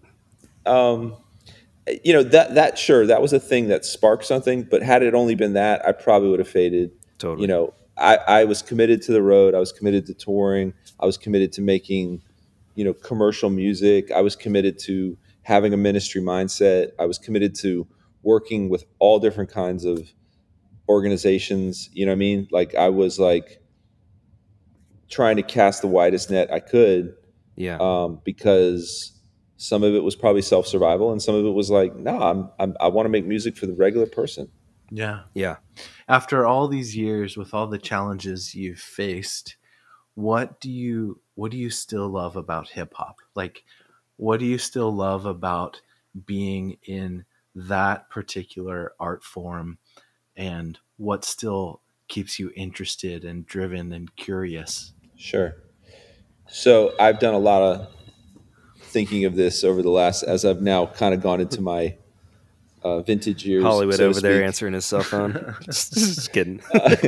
um, you know that that sure that was a thing that sparked something. But had it only been that, I probably would have faded. Totally. You know, I, I was committed to the road. I was committed to touring. I was committed to making, you know, commercial music. I was committed to having a ministry mindset. I was committed to working with all different kinds of organizations. You know what I mean? Like I was like trying to cast the widest net I could, Yeah. um, because some of it was probably self survival, and some of it was like, no, I'm, I'm I want to make music for the regular person. Yeah. Yeah. After all these years, with all the challenges you've faced, what do you what do you still love about hip hop? Like, what do you still love about being in that particular art form, and what still keeps you interested and driven and curious? Sure. So I've done a lot of thinking of this over the last, as I've now kind of gone into my uh, vintage years. Hollywood so to over there speak. answering his cell phone. just, just kidding.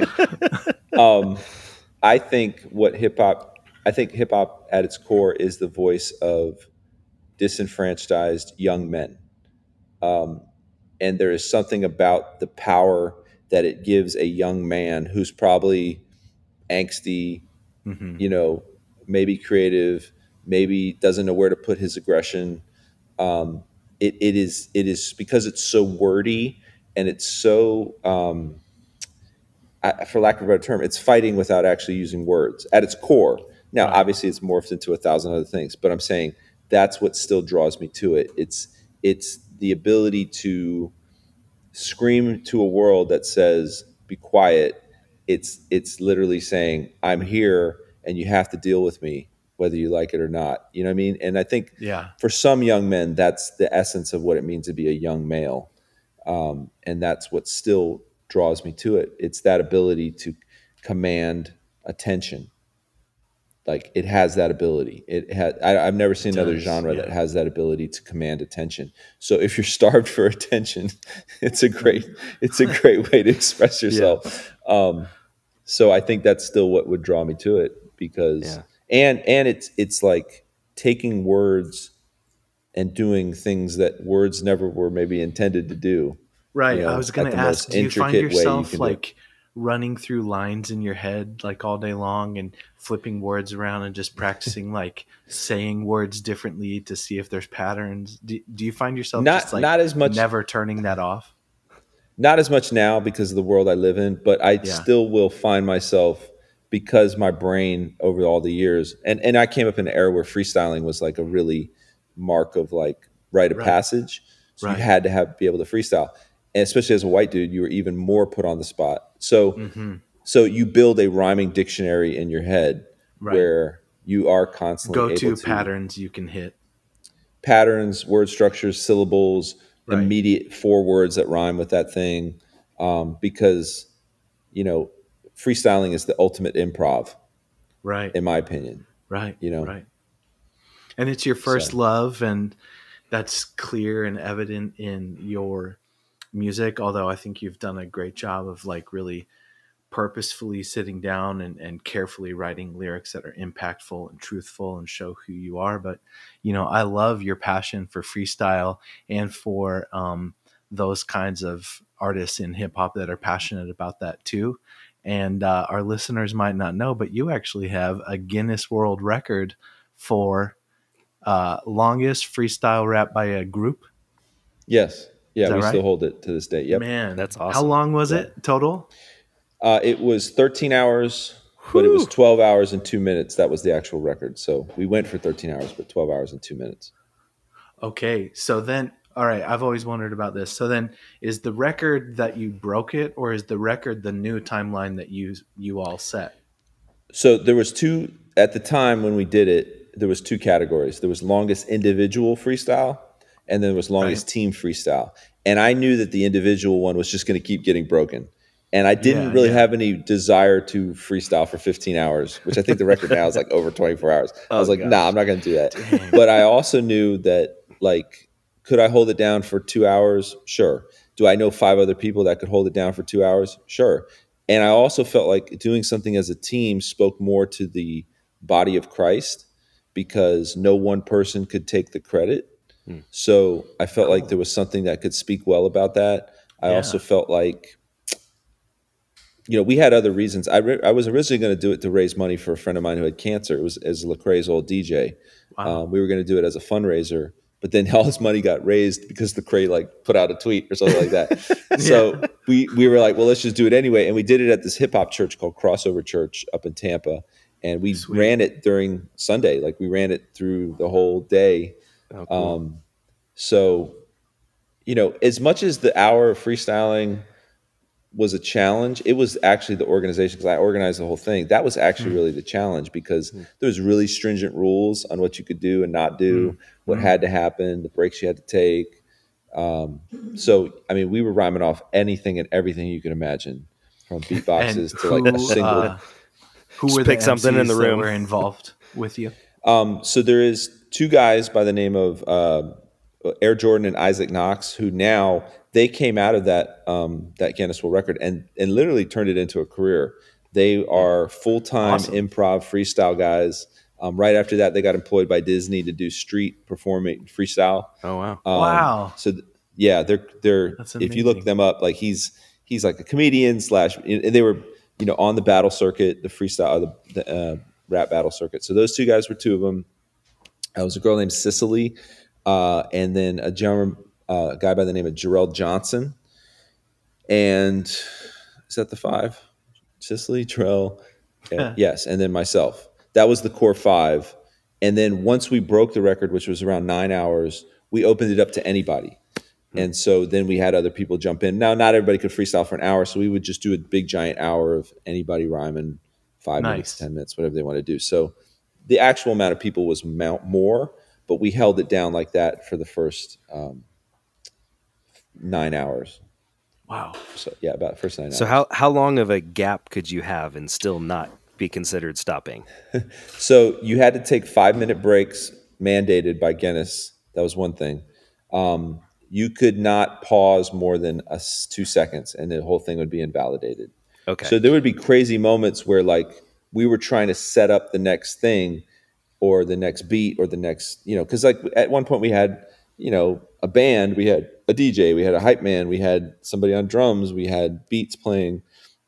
um, I think what hip hop, I think hip hop at its core is the voice of disenfranchised young men. Um, and there is something about the power that it gives a young man who's probably angsty, Mm-hmm. you know, maybe creative, maybe doesn't know where to put his aggression. Um, it, it is it is because it's so wordy and it's so, um, I, for lack of a better term, it's fighting without actually using words at its core. Now, Right. obviously, it's morphed into a thousand other things, but I'm saying that's what still draws me to it. It's it's the ability to scream to a world that says, "Be quiet." It's it's literally saying, "I'm here, and you have to deal with me, whether you like it or not." You know what I mean? And I think Yeah. for some young men, that's the essence of what it means to be a young male, um, and that's what still draws me to it. It's that ability to command attention. like it has that ability. It had I, I've never seen It another does, genre yeah. that has that ability to command attention. So if you're starved for attention, it's a great it's a great way to express yourself. Yeah. Um, so I think that's still what would draw me to it because Yeah. and and it's it's like taking words and doing things that words never were maybe intended to do. Right. You know, I was going at to the ask, most do you find intricate way you yourself can do it. like running through lines in your head like all day long and flipping words around and just practicing like saying words differently to see if there's patterns? Do, do you find yourself Not just like not as much never turning that off? Not as much now because of the world I live in, but I Yeah. still will find myself because my brain over all the years, and, and I came up in an era where freestyling was like a really mark of like rite of Right. passage. So Right. you had to have be able to freestyle. And especially as a white dude, you were even more put on the spot. So Mm-hmm. so you build a rhyming dictionary in your head Right. where you are constantly Go-to able to patterns you can hit. patterns, word structures, syllables, Right. immediate four words that rhyme with that thing. Um, because, you know, freestyling is the ultimate improv, Right. in my opinion. Right. You know? Right. And it's your first So. love, and that's clear and evident in your music, although I think you've done a great job of like really purposefully sitting down and, and carefully writing lyrics that are impactful and truthful and show who you are. But, you know, I love your passion for freestyle and for um, those kinds of artists in hip hop that are passionate about that too. And uh, our listeners might not know, but you actually have a Guinness World Record for uh, longest freestyle rap by a group. Yes. Yeah, we right? still hold it to this day. Yep. Man, that's awesome. How long was yeah. it total? Uh, it was thirteen hours, but it was twelve hours and two minutes. That was the actual record. So we went for thirteen hours, but twelve hours and two minutes. Okay. So then, all right, I've always wondered about this. So then is the record that you broke it, or is the record the new timeline that you you all set? So there was two, at the time when we did it, there was two categories. There was longest individual freestyle, and then there was longest Right. team freestyle. And I knew that the individual one was just going to keep getting broken. And I didn't Yeah, really yeah. have any desire to freestyle for fifteen hours, which I think the record now is like over twenty-four hours. I was Oh, like, gosh. nah, I'm not going to do that. Dang. But I also knew that, like, could I hold it down for two hours? Sure. Do I know five other people that could hold it down for two hours? Sure. And I also felt like doing something as a team spoke more to the body of Christ because no one person could take the credit. Hmm. So I felt Cool. like there was something that could speak well about that. I Yeah. also felt like, you know, we had other reasons. I, re- I was originally going to do it to raise money for a friend of mine who had cancer. It was as Lecrae's old D J. Wow. Um, we were going to do it as a fundraiser, but then all his money got raised because Lecrae like put out a tweet or something like that. So we we were like, well, let's just do it anyway. And we did it at this hip hop church called Crossover Church up in Tampa. And we Sweet. ran it during Sunday. Like we ran it through the whole day. Oh, cool. Um, so, you know, as much as the hour of freestyling was a challenge, it was actually the organization, because I organized the whole thing. That was actually Mm. really the challenge, because Mm. there was really stringent rules on what you could do and not do, Mm. what Mm. had to happen, the breaks you had to take. Um, so, I mean, we were rhyming off anything and everything you could imagine, from beatboxes And to like a who, single. uh, who Just were the pick something in M Cs the that room. were involved with you? Um, so there is two guys by the name of uh, Air Jordan and Isaac Knox, who now they came out of that um, that Guinness World Record and and literally turned it into a career. They are full time Awesome. improv freestyle guys. Um, right after that, they got employed by Disney to do street performing freestyle. Oh, wow. Um, Wow. So th- yeah, they're they're That's if you look amazing. them up, like he's he's like a comedian slash. And they were you know on the battle circuit, the freestyle, the, the uh, rap battle circuit. So those two guys were two of them. There was a girl named Cicely, uh, and then a gentleman, uh, a guy by the name of Jarrell Johnson. And is that the five? Cicely, Jarrell, yeah, yes, and then myself. That was the core five. And then once we broke the record, which was around nine hours, we opened it up to anybody. And so then we had other people jump in. Now, not everybody could freestyle for an hour, so we would just do a big giant hour of anybody rhyming five Nice. minutes, ten minutes, whatever they want to do. So the actual amount of people was mount more, but we held it down like that for the first um, nine hours. Wow. So yeah, about the first nine So hours. how how long of a gap could you have and still not be considered stopping? So you had to take five minute breaks mandated by Guinness. That was one thing. Um, you could not pause more than a, two seconds and the whole thing would be invalidated. Okay. So there would be crazy moments where like we were trying to set up the next thing or the next beat or the next, you know, because like at one point we had, you know, a band, we had a D J, we had a hype man, we had somebody on drums, we had beats playing,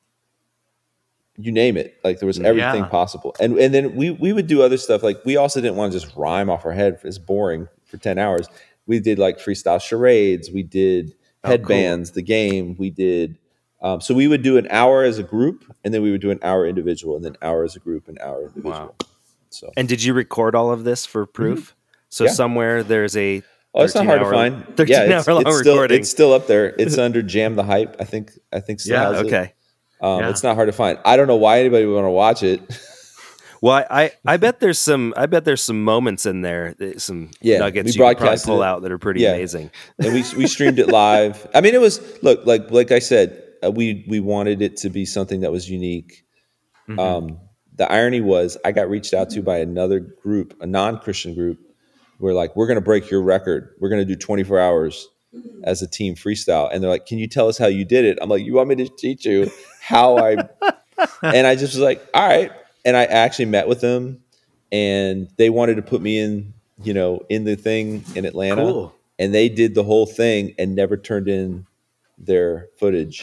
you name it. Like there was everything Yeah. possible. And and then we we would do other stuff. Like we also didn't want to just rhyme off our head. It's boring for ten hours. We did like freestyle charades. We did headbands, oh, cool. the game. We did, um, so we would do an hour as a group and then we would do an hour individual and then hour as a group and hour individual. Wow. So. And did you record all of this for proof? Mm-hmm. So yeah. somewhere there's a Oh, it's not hard hour, to find. thirteen yeah, it's, hour long it's still, recording. It's still up there. It's under Jam the Hype. I think. I think. Still yeah. has Okay. It. Um, yeah. It's not hard to find. I don't know why anybody would want to watch it. Well, I, I bet there's some I bet there's some moments in there, some yeah, nuggets you could probably pull it. out that are pretty yeah. amazing. And we we streamed it live. I mean, it was look like like I said, uh, we we wanted it to be something that was unique. Mm-hmm. Um, the irony was, I got reached out to by another group, a non-Christian group. We're like, we're going to break your record. We're going to do twenty-four hours as a team freestyle. And they're like, can you tell us how you did it? I'm like, you want me to teach you how I, and I just was like, all right. And I actually met with them and they wanted to put me in, you know, in the thing in Atlanta. Cool. And they did the whole thing and never turned in their footage.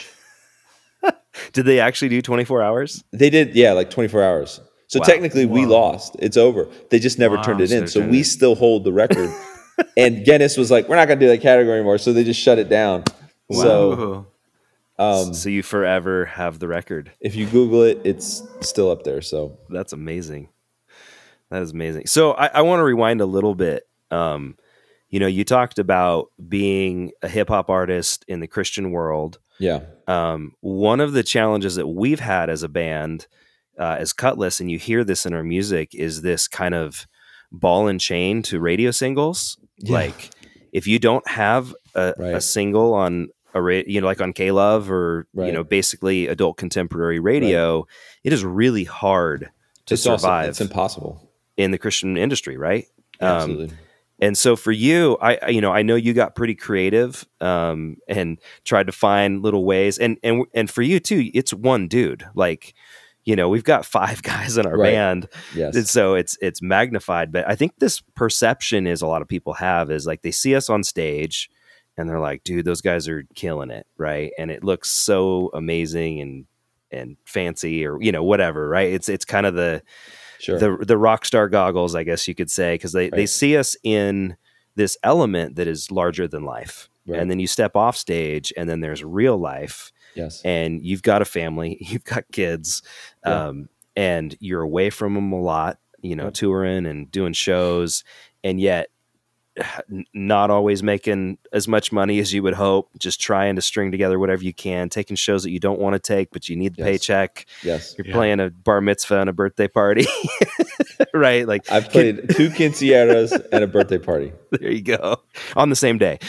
Did they actually do twenty-four hours? They did. Yeah. Like twenty-four hours. So wow. technically Whoa. we lost. It's over. They just never wow, turned it in. So we in. still hold the record. And Guinness was like, we're not going to do that category anymore. So they just shut it down. Wow. So, um, so you forever have the record. If you Google it, it's still up there. So that's amazing. That is amazing. So I, I want to rewind a little bit. Um, you know, you talked about being a hip hop artist in the Christian world. Yeah. Um, one of the challenges that we've had as a band, Uh, as Cutlass, and you hear this in our music, is this kind of ball and chain to radio singles. Yeah. Like if you don't have a, right. a single on a ra- you know, like on K-Love or right. you know, basically adult contemporary radio, right. it is really hard to it's survive. Also, it's impossible in the Christian industry, right? Yeah, absolutely. Um, and so for you, I you know I know you got pretty creative um, and tried to find little ways, and and and for you too, it's one dude like. You know, we've got five guys in our right. band, yes. and so it's it's magnified. But I think this perception is a lot of people have is like they see us on stage, and they're like, "Dude, those guys are killing it, right?" And it looks so amazing and and fancy, or you know, whatever, right? It's it's kind of the sure. the the rock star goggles, I guess you could say, because they, right. they see us in this element that is larger than life, right. and then you step off stage, and then there's real life. Yes. And you've got a family, you've got kids, yeah. um, and you're away from them a lot, you know, yeah. touring and doing shows, and yet n- not always making as much money as you would hope, just trying to string together whatever you can, taking shows that you don't want to take, but you need the yes. paycheck. Yes. You're yeah. playing a bar mitzvah and a birthday party, right? Like I've played can- two quinceañeras and a birthday party. There you go. On the same day.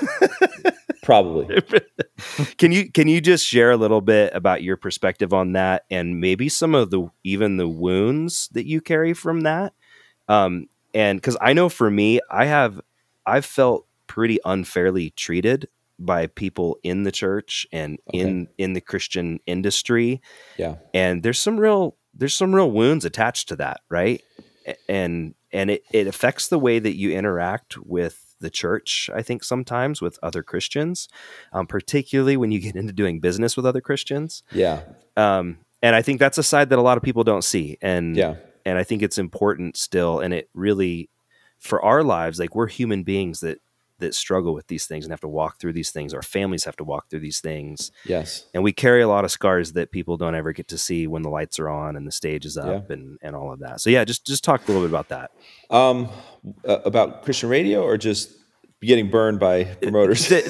Probably. Can you can you just share a little bit about your perspective on that, and maybe some of the even the wounds that you carry from that? Um, and because I know for me, I have I've felt pretty unfairly treated by people in the church and okay. in in the Christian industry. Yeah, and there's some real there's some real wounds attached to that, right? And and it it affects the way that you interact with the church, I think sometimes with other Christians, um, particularly when you get into doing business with other Christians. Yeah. Um, and I think that's a side that a lot of people don't see. And, yeah. and I think it's important still. And it really, for our lives, like we're human beings that, that struggle with these things and have to walk through these things. Our families have to walk through these things. Yes. And we carry a lot of scars that people don't ever get to see when the lights are on and the stage is up yeah. and, and all of that. So yeah, just, just talk a little bit about that. Um, uh, about Christian radio or just getting burned by promoters? the,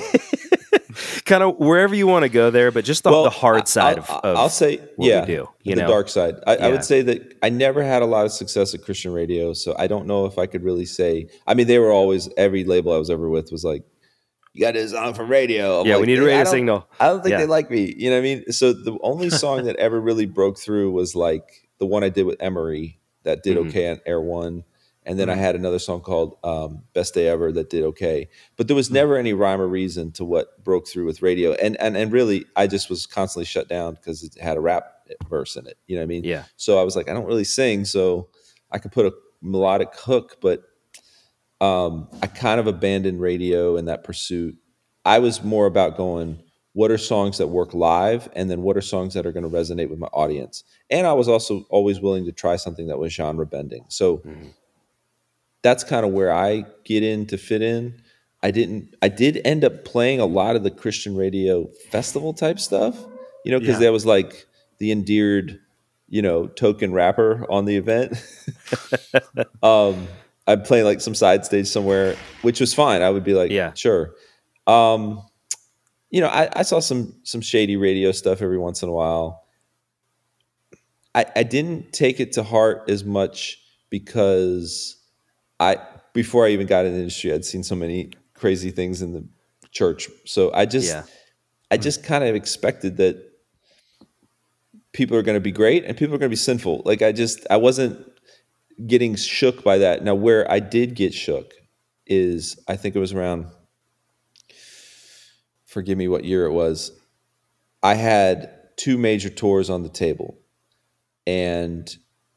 the kind of wherever you want to go there, but just the, well, the hard side I'll, of, of I'll say, what yeah, we do, you the know? dark side. I, yeah. I would say that I never had a lot of success at Christian radio, so I don't know if I could really say. I mean, they were always, every label I was ever with was like, you got this on for radio. I'm yeah, like, we need a radio signal. I don't think yeah. they like me. You know what I mean? So the only song that ever really broke through was like the one I did with Emery that did mm-hmm. okay on Air One. And then mm-hmm. I had another song called um, Best Day Ever that did okay. But there was mm-hmm. never any rhyme or reason to what broke through with radio. And and and really, I just was constantly shut down because it had a rap verse in it. You know what I mean? Yeah. So I was like, I don't really sing, so I could put a melodic hook, but um, I kind of abandoned radio in that pursuit. I was more about going, what are songs that work live? And then what are songs that are going to resonate with my audience? And I was also always willing to try something that was genre bending. So mm-hmm. that's kind of where I get in to fit in. I didn't, I did end up playing a lot of the Christian radio festival type stuff, you know, because yeah. that was like the endeared, you know, token rapper on the event. um, I'm playing like some side stage somewhere, which was fine. I would be like, yeah, sure. Um, you know, I, I saw some some shady radio stuff every once in a while. I, I didn't take it to heart as much because I before I even got in the industry, I'd seen so many crazy things in the church. So I just yeah. I just kind of expected that people are going to be great and people are going to be sinful. Like I just I wasn't getting shook by that. Now, where I did get shook is I think it was around, forgive me what year it was. I had two major tours on the table and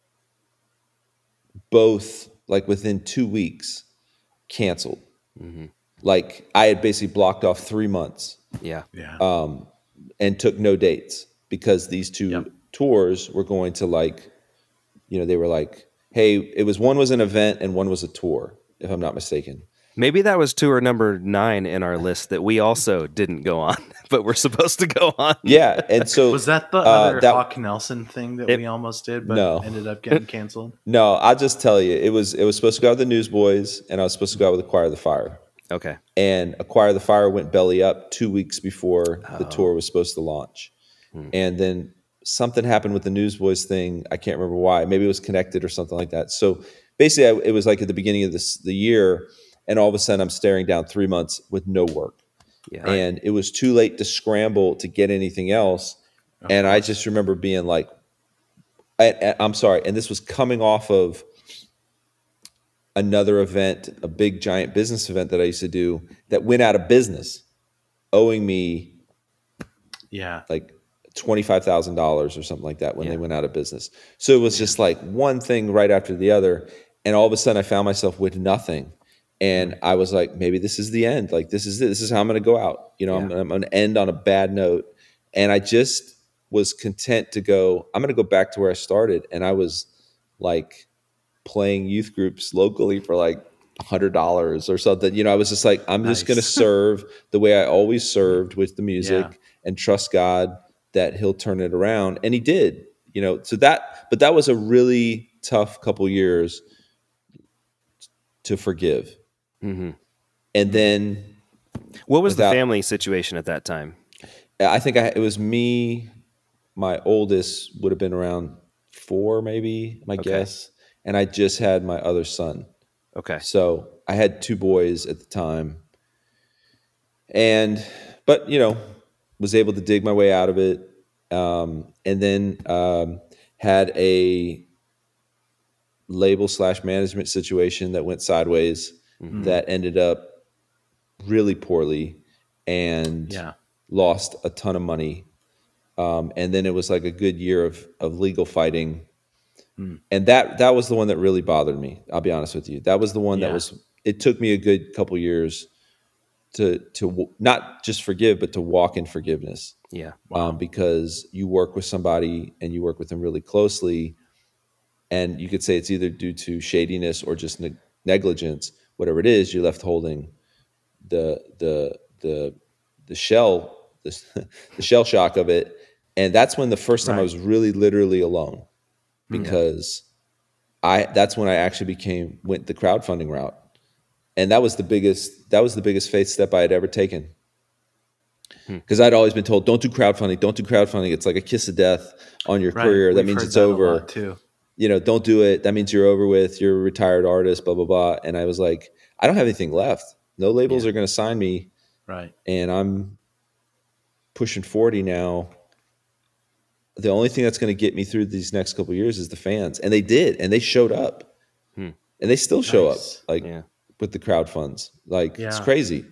both like within two weeks canceled. Mm-hmm. Like I had basically blocked off three months. Yeah. Yeah. Um, and took no dates because these two yep. tours were going to like, you know, they were like, hey, it was one was an event and one was a tour, if I'm not mistaken. Maybe that was tour number nine in our list that we also didn't go on, but we're supposed to go on. Yeah, and so was that the uh, other that, Hawk Nelson thing that it, we almost did, but no. ended up getting canceled? No, I'll just tell you, it was it was supposed to go out with the Newsboys, and I was supposed to go out with Acquire the Fire. Okay. And Acquire the Fire went belly up two weeks before oh. the tour was supposed to launch, hmm. and then something happened with the Newsboys thing. I can't remember why. Maybe it was connected or something like that. So basically, I, it was like at the beginning of this the year, and all of a sudden, I'm staring down three months with no work. Yeah, right. And it was too late to scramble to get anything else. Of and course. I just remember being like, I, I'm sorry. And this was coming off of another event, a big giant business event that I used to do that went out of business, owing me yeah, like twenty-five thousand dollars or something like that when yeah. they went out of business. So it was just like one thing right after the other. And all of a sudden I found myself with nothing. And I was like, maybe this is the end. Like, this is it. This is how I'm going to go out. You know, yeah. I'm, I'm going to end on a bad note. And I just was content to go, I'm going to go back to where I started. And I was like playing youth groups locally for like one hundred dollars or something. You know, I was just like, I'm nice. just going to serve the way I always served with the music yeah. and trust God that he'll turn it around. And he did, you know, so that, but that was a really tough couple years to forgive. Mm-hmm. And then what was without, the family situation at that time? I think I, it was me, my oldest would have been around four, maybe my okay. guess. And I just had my other son. Okay. So I had two boys at the time and, but you know, was able to dig my way out of it. Um, and then, um, had a label slash management situation that went sideways. Mm-hmm. That ended up really poorly and yeah. lost a ton of money. Um, and then it was like a good year of, of legal fighting. Mm. And that, that was the one that really bothered me. I'll be honest with you. That was the one yeah. that was, it took me a good couple years to, to not just forgive, but to walk in forgiveness. Yeah. Wow. Um, because you work with somebody and you work with them really closely. And you could say it's either due to shadiness or just ne- negligence. Whatever it is, you're left holding the the the the shell the, the shell shock of it, and that's when the first time right. I was really literally alone, because yeah. I that's when I actually became went the crowdfunding route, and that was the biggest that was the biggest faith step I had ever taken, because hmm. I'd always been told don't do crowdfunding, don't do crowdfunding. It's like a kiss of death on your right. career. That We've means it's that over. Too. You know, don't do it. That means you're over with. You're a retired artist, blah, blah, blah. And I was like, I don't have anything left. No labels yeah. are going to sign me. Right. And I'm pushing forty now. the only thing that's going to get me through these next couple of years is the fans. And they did, and they showed up. Hmm. And they still show nice. up, like yeah. with the crowd funds. Like yeah. it's crazy.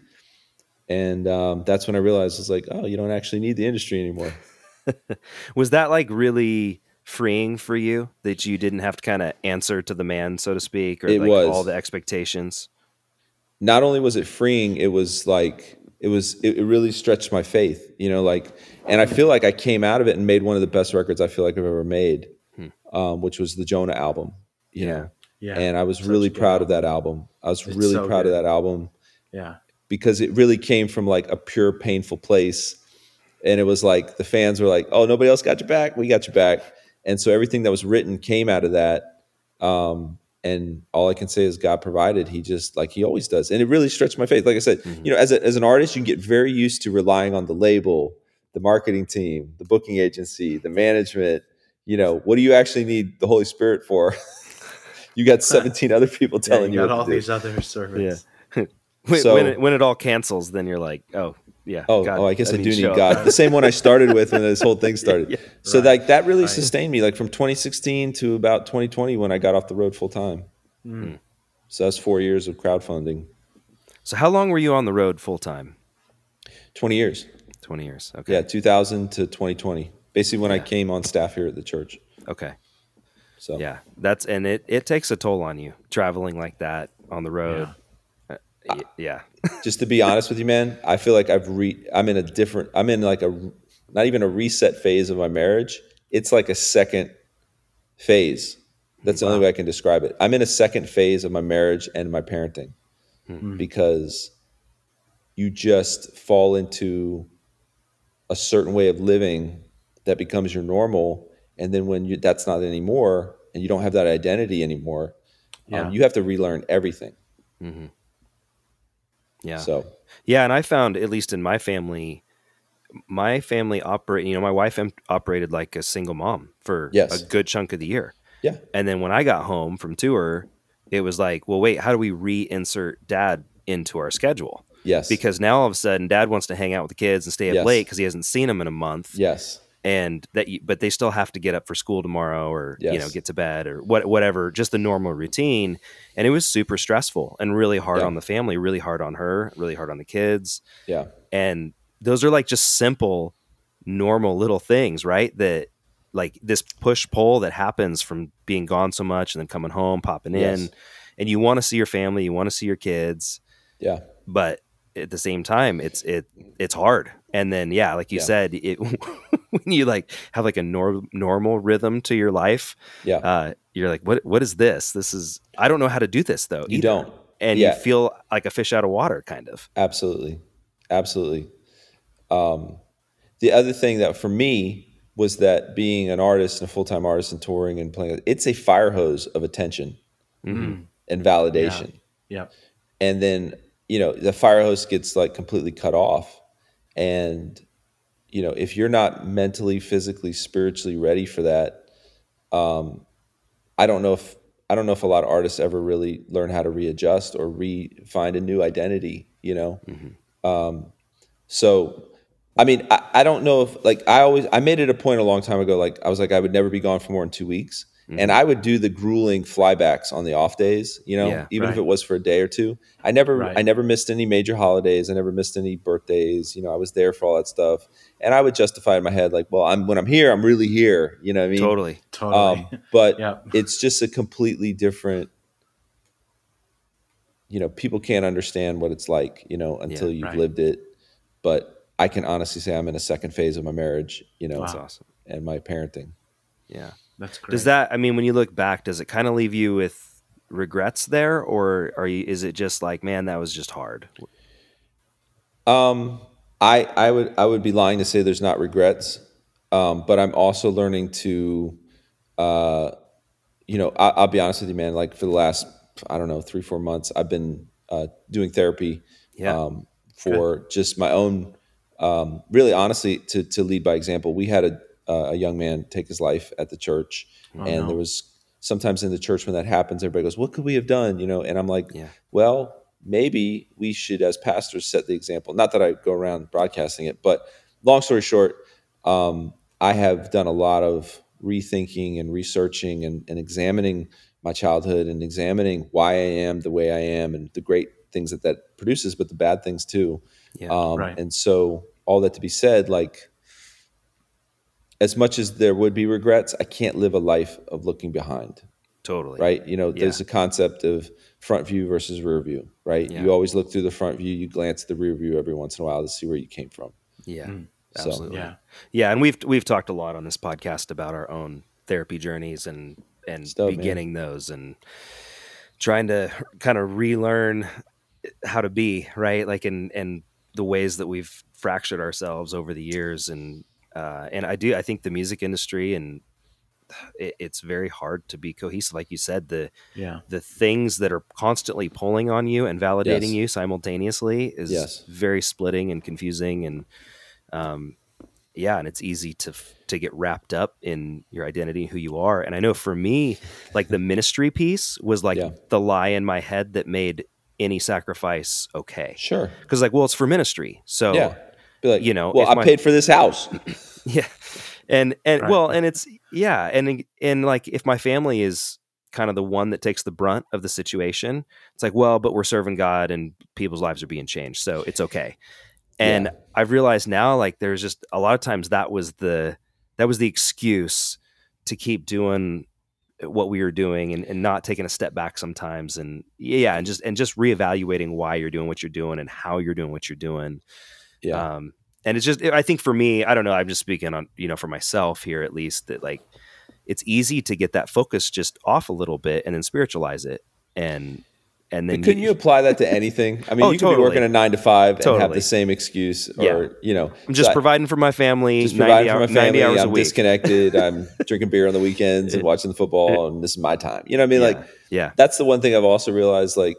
And um, that's when I realized it's like, oh, you don't actually need the industry anymore. Was that like really freeing for you that you didn't have to kind of answer to the man, so to speak, or it like was. all the expectations? Not only was it freeing, it was like, it was, it, it really stretched my faith, you know, like, and I feel like I came out of it and made one of the best records I feel like I've ever made, hmm. um, which was the Jonah album, you yeah. know? Yeah. And I was Such really proud album. of that album. I was it's really so proud good. of that album. Yeah. Because it really came from like a pure, painful place. And it was like, the fans were like, oh, nobody else got your back. We got your back. And so everything that was written came out of that. Um, and all I can say is God provided. He just, like he always does. And it really stretched my faith. Like I said, mm-hmm. you know, as a, as an artist, you can get very used to relying on the label, the marketing team, the booking agency, the management. You know, what do you actually need the Holy Spirit for? You got seventeen other people telling yeah, you. you got what all to do. these other servants. Yeah. when, so, when, it, when it all cancels, then you're like, oh, yeah. Oh, God, oh I guess I, I mean, do need show. God. The same one I started with when this whole thing started. yeah, so right, like that really right. sustained me, like from twenty sixteen to about twenty twenty when I got off the road full time. Mm. So that's four years of crowdfunding. So how long were you on the road full time? twenty years. twenty years. Okay. Yeah, two thousand to twenty twenty. Basically when yeah. I came on staff here at the church. Okay. So yeah, that's and it, it takes a toll on you traveling like that on the road. Yeah. Uh, yeah. Just to be honest with you, man, I feel like I've re I'm in a different, I'm in like a, not even a reset phase of my marriage. It's like a second phase. That's wow. the only way I can describe it. I'm in a second phase of my marriage and my parenting mm-hmm. because you just fall into a certain way of living that becomes your normal. And then when you, that's not anymore and you don't have that identity anymore, yeah. um, you have to relearn everything. Mm-hmm. Yeah. So, yeah. And I found, at least in my family, my family operate, you know, my wife em- operated like a single mom for yes. a good chunk of the year. Yeah. And then when I got home from tour, it was like, well, wait, how do we reinsert dad into our schedule? Yes. Because now all of a sudden dad wants to hang out with the kids and stay up yes. late because he hasn't seen them in a month. Yes. And that, you, but they still have to get up for school tomorrow, or yes. you know, get to bed, or what, whatever, just the normal routine. And it was super stressful and really hard yeah. on the family, really hard on her, really hard on the kids. Yeah. And those are like just simple, normal little things, right? That like this push pull that happens from being gone so much and then coming home, popping yes. in, and you want to see your family, you want to see your kids. Yeah. But at the same time, it's it it's hard. And then yeah, like you yeah. said, it when you like have like a nor- normal rhythm to your life, yeah, uh, you're like, what what is this? This is I don't know how to do this though. You either. don't, and yeah. you feel like a fish out of water, kind of. Absolutely, absolutely. Um, the other thing that for me was that being an artist and a full time artist and touring and playing, it's a fire hose of attention mm-hmm. and validation. Yeah. yeah, and then you know the fire hose gets like completely cut off, and you know, if you're not mentally, physically, spiritually ready for that, um, I don't know if I don't know if a lot of artists ever really learn how to readjust or re find a new identity. You know, mm-hmm. um, so I mean, I, I don't know if like I always I made it a point a long time ago. Like I was like I would never be gone for more than two weeks. Mm-hmm. And I would do the grueling flybacks on the off days, you know, yeah, even right. if it was for a day or two. I never, right. I never missed any major holidays. I never missed any birthdays. You know, I was there for all that stuff, and I would justify in my head like, well, I'm when I'm here, I'm really here. You know what I mean? Totally, totally. Um, but yeah. it's just a completely different. You know, people can't understand what it's like, you know, until yeah, you've right. lived it. But I can honestly say I'm in a second phase of my marriage. You know, that's awesome, and my parenting. Yeah. That's great. Does that, I mean, when you look back, does it kind of leave you with regrets there, or are you, is it just like, man, that was just hard? Um, I, I would, I would be lying to say there's not regrets. Um, but I'm also learning to, uh, you know, I, I'll be honest with you, man, like for the last, I don't know, three, four months, I've been, uh, doing therapy, yeah. um, for Good. just my own, um, really honestly to, to lead by example. We had a, Uh, a young man take his life at the church. Oh, and no. there was sometimes in the church when that happens, everybody goes, what could we have done? You know? And I'm like, yeah. well, maybe we should, as pastors, set the example. Not that I go around broadcasting it, but long story short, um, I have done a lot of rethinking and researching and, and examining my childhood and examining why I am the way I am and the great things that that produces, but the bad things too. Yeah, um, right. And so all that to be said, like, as much as there would be regrets, I can't live a life of looking behind. Totally. Right. You know, Yeah. there's a concept of front view versus rear view, right? Yeah. You always look through the front view, you glance at the rear view every once in a while to see where you came from. Yeah, Mm. So, absolutely. Yeah. Yeah. And we've, we've talked a lot on this podcast about our own therapy journeys and, and Stuff, beginning man. those and trying to kind of relearn how to be, right. Like in, and the ways that we've fractured ourselves over the years. And, uh, and I do, I think the music industry and it, it's very hard to be cohesive. Like you said, the, Yeah. the things that are constantly pulling on you and validating Yes. you simultaneously is Yes. very splitting and confusing. And, um, yeah, and it's easy to, to get wrapped up in your identity, who you are. And I know for me, like the ministry piece was like Yeah. the lie in my head that made any sacrifice okay. Sure. Cause like, well, it's for ministry. So, Yeah. Be like, you know, well, if I my- paid for this house. yeah. And, and Right. well, and it's, yeah. And, and like, if my family is kind of the one that takes the brunt of the situation, it's like, well, but we're serving God and people's lives are being changed. So it's okay. And Yeah. I've realized now, like, there's just a lot of times that was the, that was the excuse to keep doing what we were doing and, and not taking a step back sometimes. And yeah, and just, and just reevaluating why you're doing what you're doing and how you're doing what you're doing. Yeah. Um, and it's just, I think for me, I don't know, I'm just speaking on, you know, for myself here, at least, that like, it's easy to get that focus just off a little bit and then spiritualize it. And, and then But couldn't you apply that to anything? I mean, Oh, you could totally. be working a nine to five and have Totally. the same excuse, or, Yeah. you know, I'm just so I- providing for my family, just ninety, providing for hour, my family. ninety hours I'm a week. disconnected. I'm drinking beer on the weekends and watching the football, and this is my time. You know what I mean? Yeah. Like, Yeah. that's the one thing I've also realized, like,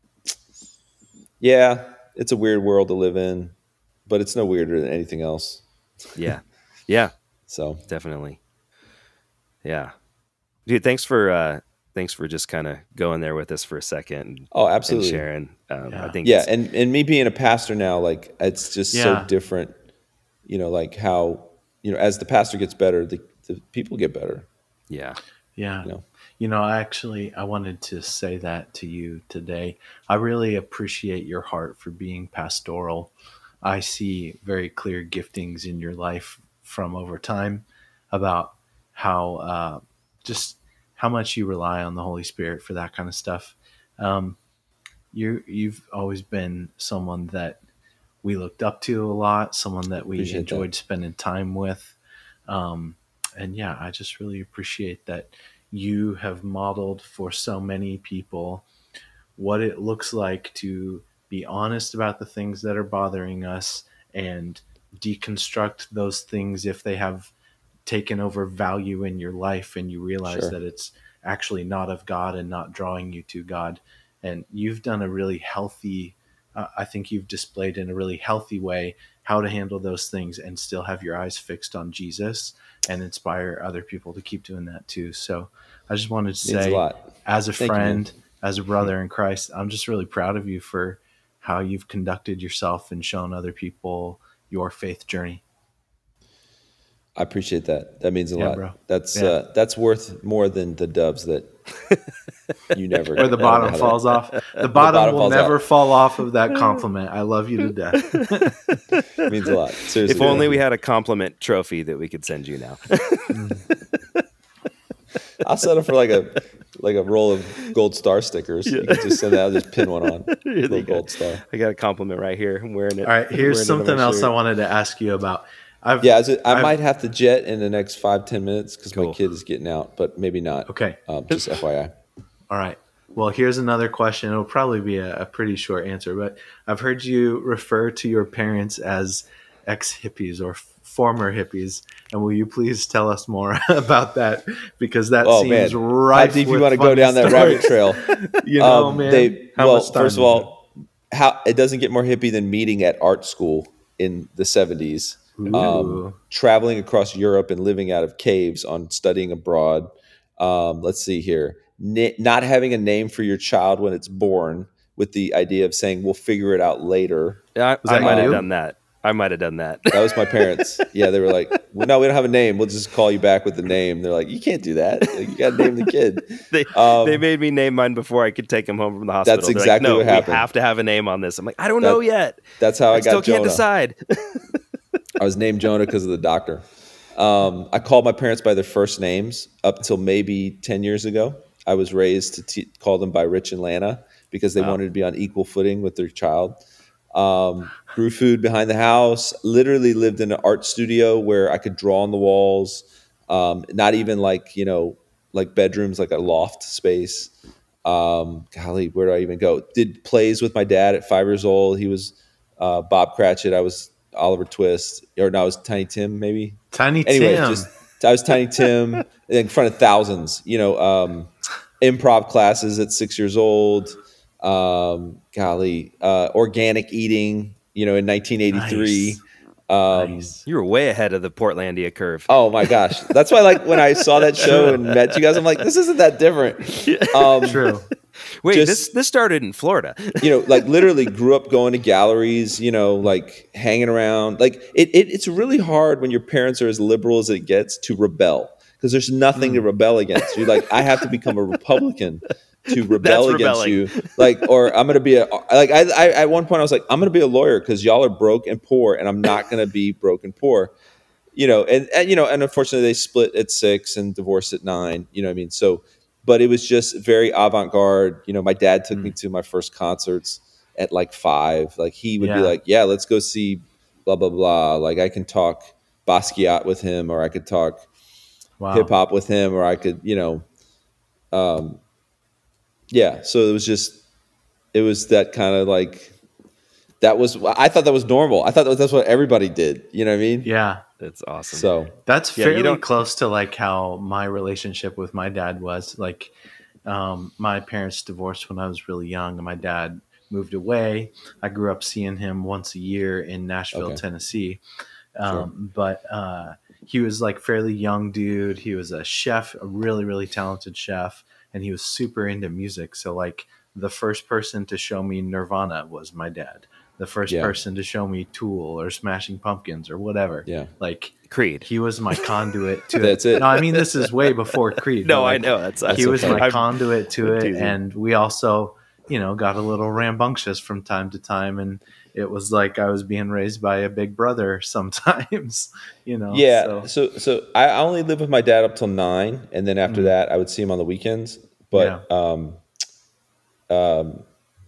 yeah, it's a weird world to live in, but it's no weirder than anything else. Yeah. Yeah. So Definitely. Yeah. Dude, thanks for, uh, thanks for just kind of going there with us for a second and, oh, and absolutely. sharing. Um, Yeah. I think, Yeah. it's- And, and me being a pastor now, like, it's just Yeah. so different, you know, like how, you know, as the pastor gets better, the, the people get better. yeah. Yeah. You know. You know, I actually I wanted to say that to you today. I really appreciate your heart for being pastoral. I see very clear giftings in your life from over time about how uh, just how much you rely on the Holy Spirit for that kind of stuff. Um, you you've always been someone that we looked up to a lot, someone that we Appreciate enjoyed that. spending time with. Um, and yeah, I just really appreciate that you have modeled for so many people what it looks like to be honest about the things that are bothering us and deconstruct those things if they have taken over value in your life and you realize Sure. that it's actually not of God and not drawing you to God. And you've done a really healthy, uh, I think you've displayed in a really healthy way how to handle those things and still have your eyes fixed on Jesus and inspire other people to keep doing that too. So I just wanted to Means say, a lot. as a Thank you, man. friend, as a brother in Christ, I'm just really proud of you for how you've conducted yourself and shown other people your faith journey. I appreciate that. That means a Yeah, lot. bro. That's Yeah. uh, that's worth more than the doves that you never. Where the I don't know bottom how that- falls off. The bottom, bottom will falls never out. fall off of that compliment. I love you to death. means a lot. Seriously. If only we had a compliment trophy that we could send you now. I'll settle for like a like a roll of gold star stickers. You can just send that. I'll just pin one on. Little you go. gold star. I got a compliment right here. I'm wearing it. All right, I'm here's wearing it on something my else I shirt. wanted to ask you about. I've, Yeah, is it, I I've- might have to jet in the next five ten minutes because my Cool. kid is getting out, but maybe not. Okay. Um, just F Y I. All right. Well, here's another question. It'll probably be a, a pretty short answer, but I've heard you refer to your parents as ex-hippies or f- former hippies, and will you please tell us more about that? Because that Oh seems man, right. how deep you want to go down that rabbit trail? You know, Um, man. They, how well, much time first of is all, how it doesn't get more hippie than meeting at art school in the seventies, Ooh. um, traveling across Europe and living out of caves on studying abroad. Um, let's see here, N- not having a name for your child when it's born, with the idea of saying we'll figure it out later. Yeah, I, Was I that might have you? done that. I might have done that. That was my parents. Yeah, they were like, well, "No, we don't have a name. We'll just call you back with the name." They're like, "You can't do that. Like, you got to name the kid." they um, they made me name mine before I could take him home from the hospital. That's They're exactly like, no, what happened. We have to have a name on this. I'm like, I don't that, know yet. That's how I, I got still Jonah. can't decide. I was named Jonah because of the doctor. Um, I called my parents by their first names up until maybe ten years ago. I was raised to t- call them by Rich and Lana because they Wow. wanted to be on equal footing with their child. Um, grew food behind the house, literally lived in an art studio where I could draw on the walls. Um, not even like, you know, like bedrooms, like a loft space. Um, golly, where do I even go? Did plays with my dad at five years old. He was uh, Bob Cratchit. I was Oliver Twist, or no, I was Tiny Tim, maybe. Tiny anyway, Tim. Just, I was Tiny Tim in front of thousands, you know, um, improv classes at six years old. Um, golly, uh, organic eating, you know, in nineteen eighty-three. Nice. Um, Nice. You were way ahead of the Portlandia curve. Oh my gosh. That's why, like, when I saw that show and met you guys, I'm like, this isn't that different. Um, True. Wait, just- this this started in Florida. you know, like literally grew up going to galleries, you know, like hanging around. Like it, it it's really hard when your parents are as liberal as it gets to rebel because there's nothing Mm. to rebel against. You're like, I have to become a Republican to rebel That's against rebelling. you. Like, or I'm going to be a, like, I, I, at one point I was like, I'm going to be a lawyer because y'all are broke and poor and I'm not going to be broke and poor, you know, and, and, you know, and unfortunately they split at six and divorced at nine, you know what I mean? So, but it was just very avant-garde. You know, my dad took Mm. me to my first concerts at like five. Like he would be Yeah. like, yeah, let's go see blah, blah, blah. Like I can talk Basquiat with him, or I could talk Wow. hip hop with him, or I could, you know, um, yeah. So it was just, it was that kind of like, that was, I thought that was normal. I thought that was, that's what everybody did. You know what I mean? Yeah. That's awesome. So That's Yeah, you fairly don't- close to like how my relationship with my dad was. Like, um, my parents divorced when I was really young, and my dad moved away. I grew up seeing him once a year in Nashville, Okay. Tennessee. Um, But uh, he was like fairly young dude. He was a chef, a really, really talented chef, and he was super into music. So like the first person to show me Nirvana was my dad. The first Yeah. person to show me Tool or Smashing Pumpkins or whatever. yeah. Like Creed. he was my conduit to That's it. it. No, I mean this is way before Creed. No, but, I like, know. That's, he that's was okay. my I'm- conduit to I'm it, teasing. and we also, you know, got a little rambunctious from time to time, and it was like I was being raised by a big brother sometimes. You know. Yeah. So, So, so I I only lived with my dad up till nine, and then after Mm. that, I would see him on the weekends. But, um, um,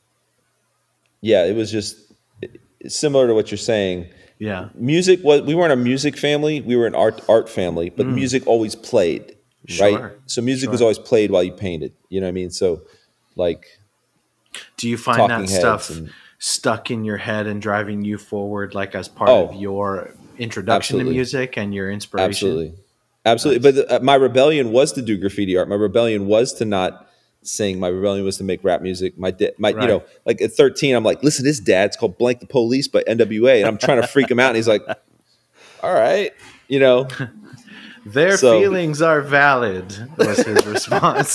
yeah, it was just similar to what you're saying. yeah. Music was, we weren't a music family, we were an art art family, but Mm. music always played, Sure. right? So music was Sure. always played while you painted. You know what I mean? So, like Do you find Talking that Heads stuff and- stuck in your head and driving you forward, like as part Oh. of your introduction Absolutely. to music and your inspiration? absolutely, absolutely. But uh, my rebellion was to do graffiti art. My rebellion was to not sing. My rebellion was to make rap music. My da- my Right. you know, like at thirteen, I'm like, listen to this, Dad. It's called Blank the Police by N W A, and I'm trying to freak him out, and he's like, all right, you know. Their So- feelings are valid, was his response.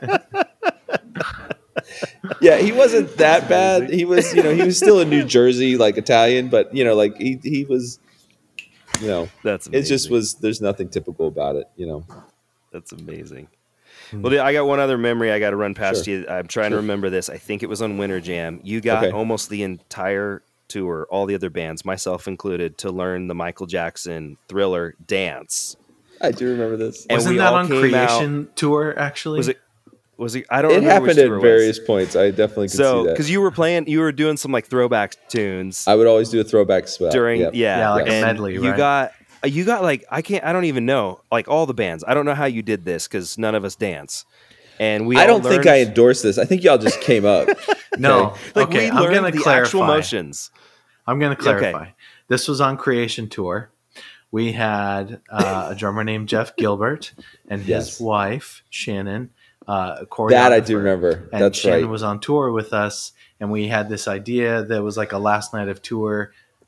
Yeah, he wasn't that bad. He was, you know, he was still in New Jersey, like Italian, but you know, like he he was, you know, That's it just amazing. was. There's nothing typical about it, you know. That's amazing. Well, I got one other memory I got to run past Sure. you. I'm trying to Sure. remember this. I think it was on Winter Jam. You got Okay. almost the entire tour, all the other bands, myself included, to learn the Michael Jackson Thriller dance. I do remember this. And Wasn't we that all on came Creation Tour, actually? Was it? Was it? I don't. It remember happened which at tour it was. various points. I definitely could So, see that. because you were playing, you were doing some like throwback tunes I would always do a throwback spell during, Yep. yeah, Yeah, like a and medley, You right? got, you got like I can't, I don't even know, like all the bands. I don't know how you did this because none of us dance, and we. I all don't think learned- I endorsed this. I think y'all just came up. no. Okay. Like okay, we I'm learned going to the clarify. actual motions. I'm going to Okay. clarify. This was on Creation Tour. We had uh, a drummer named Jeff Gilbert and his Yes. wife, Shannon. Uh, That I do choreographer. remember. And That's Shannon right. was on tour with us, and we had this idea that was like a last night of tour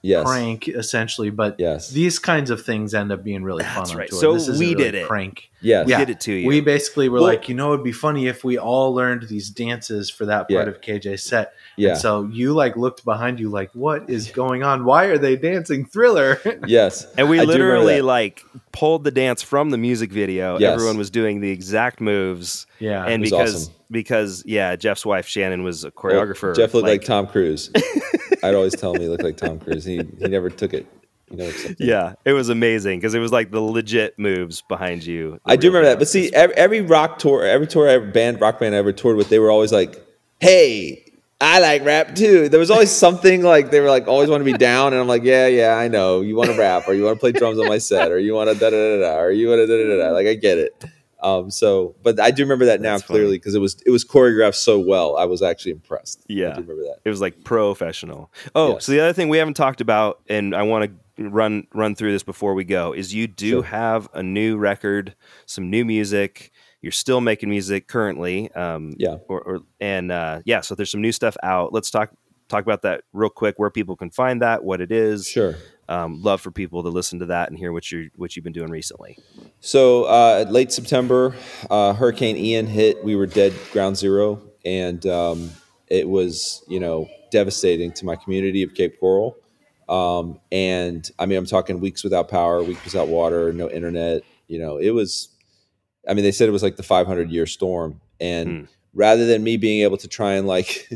yes. prank essentially, but yes. these kinds of things end up being really That's fun right. on tour. So this isn't we really did it. Prank. Yes. We Yeah. did it to you. We basically were Well- like, you know, it'd be funny if we all learned these dances for that part Yeah. of K J's set. Yeah. And so you like looked behind you like, what is going on? Why are they dancing Thriller? Yes. And we I do remember literally that. like pulled the dance from the music video. Yes. Everyone was doing the exact moves. Yeah. And was because awesome. because yeah, Jeff's wife Shannon was a Well, choreographer. Jeff looked like, Tom Cruise. I'd always tell him he looked like Tom Cruise. He he never took it. You know, yeah, it was amazing because it was like the legit moves behind you. I do remember that. But see, every, every rock tour, every tour, every band, rock band I ever toured with, they were always like, "Hey, I like rap too." There was always something like they were like always want to be down, and I'm like, "Yeah, yeah, I know. You want to rap, or you want to play drums on my set, or you want to da da da da, or you want to da da da da." Like I get it. Um, so, but I do remember that now That's clearly because it was it was choreographed so well. I was actually impressed. Yeah, I do remember that. It was like professional. Oh, Yes. so the other thing we haven't talked about, and I want to run run through this before we go, is you do Sure. have a new record, some new music. You're still making music currently. Um, Yeah. Or, or and uh, yeah, so there's some new stuff out. Let's talk talk about that real quick. Where people can find that, what it is. Sure. Um, love for people to listen to that and hear what you what you've been doing recently. So uh, late September, uh, Hurricane Ian hit. We were dead ground zero, and um, it was you know devastating to my community of Cape Coral. Um, and I mean, I'm talking weeks without power, weeks without water, no internet. You know, it was. I mean, they said it was like the five hundred year storm, and Hmm. rather than me being able to try and like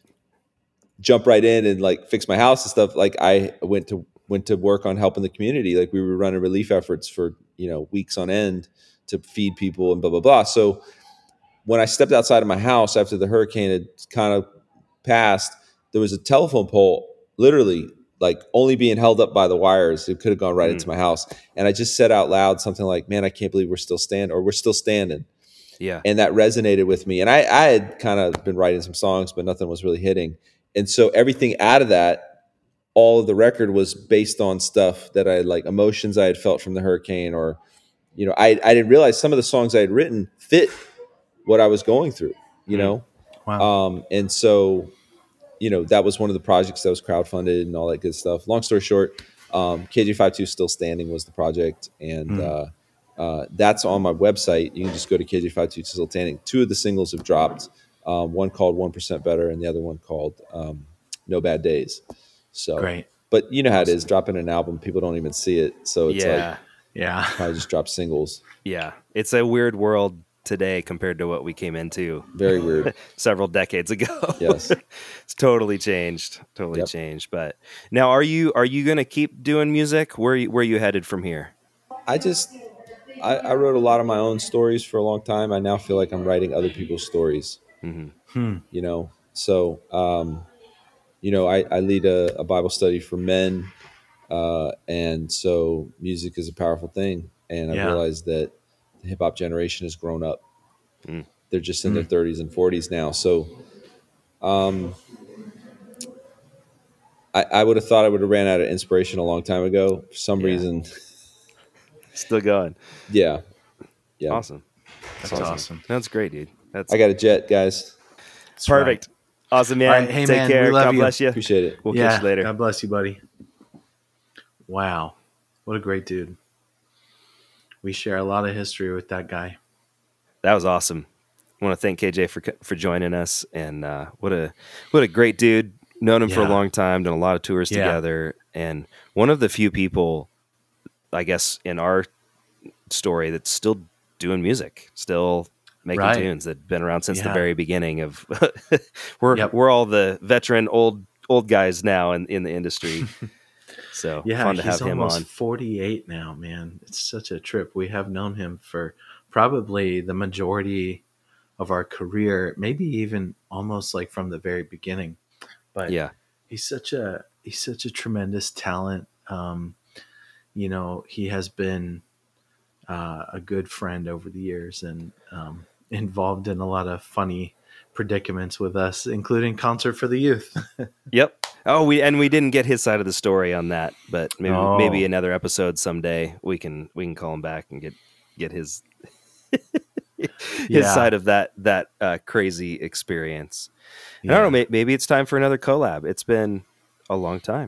jump right in and like fix my house and stuff, like I went to went to work on helping the community. Like we were running relief efforts for, you know, weeks on end to feed people and blah, blah, blah. So when I stepped outside of my house after the hurricane had kind of passed, there was a telephone pole literally like only being held up by the wires. It could have gone right Mm. into my house. And I just said out loud something like, man, I can't believe we're still standing or we're still standing. Yeah. And that resonated with me. And I, I had kind of been writing some songs, but nothing was really hitting. And so everything out of that, all of the record was based on stuff that I like emotions I had felt from the hurricane, or, you know, I, I didn't realize some of the songs I had written fit what I was going through, you know? Wow. Um, and so, you know, that was one of the projects that was crowdfunded and all that good stuff. Long story short, um, K J fifty-two Still Standing was the project. And, Mm. uh, uh, that's on my website. You can just go to K J fifty-two Still Standing. Two of the singles have dropped. Um, one called one percent Better and the other one called, um, No Bad Days. So, Great. but you know how it is, dropping an album, people don't even see it. So it's yeah. like, Yeah. probably just drop singles. Yeah. It's a weird world today compared to what we came into Very weird. several decades ago. Yes. It's totally changed. Totally Yep. changed. But now are you are you gonna keep doing music? Where are you, where are you headed from here? I just, I, I wrote a lot of my own stories for a long time. I now feel like I'm writing other people's stories, Mm-hmm. Hmm. you know? So, um, you know, I, I lead a, a Bible study for men. Uh, and so music is a powerful thing. And I Yeah. realized that the hip hop generation has grown up. Mm. They're just in their thirties and forties now. So, um, I, I would have thought I would have ran out of inspiration a long time ago. For some Yeah. reason, Still going. yeah, yeah. Awesome. That's awesome. That's great, dude. That's I got a jet, guys. That's perfect. Awesome, man. All right, hey, Take man, care. we love God you. bless you. Appreciate it. We'll yeah. catch you later. God bless you, buddy. Wow. What a great dude. We share a lot of history with that guy. That was awesome. I want to thank K J for for joining us, and uh, what a what a great dude. Known him for a Yeah. long time, done a lot of tours Yeah. together, and one of the few people, I guess, in our story that's still doing music, still making Right. tunes that've been around since the Yeah. very beginning of. we're Yep. we're all the veteran old old guys now in, in the industry. So Yeah, fun to he's have him almost on. forty-eight now, man. It's such a trip. We have known him for probably the majority of our career, maybe even almost like from the very beginning. But Yeah. he's such a he's such a tremendous talent. Um, you know, he has been uh, a good friend over the years and um, involved in a lot of funny predicaments with us, including Concert for the Youth. Yep. Oh, we and we didn't get his side of the story on that, but maybe Oh. maybe another episode someday we can we can call him back and get get his his Yeah. side of that that uh, crazy experience. And I Yeah. don't know. May, maybe it's time for another collab. It's been a long time.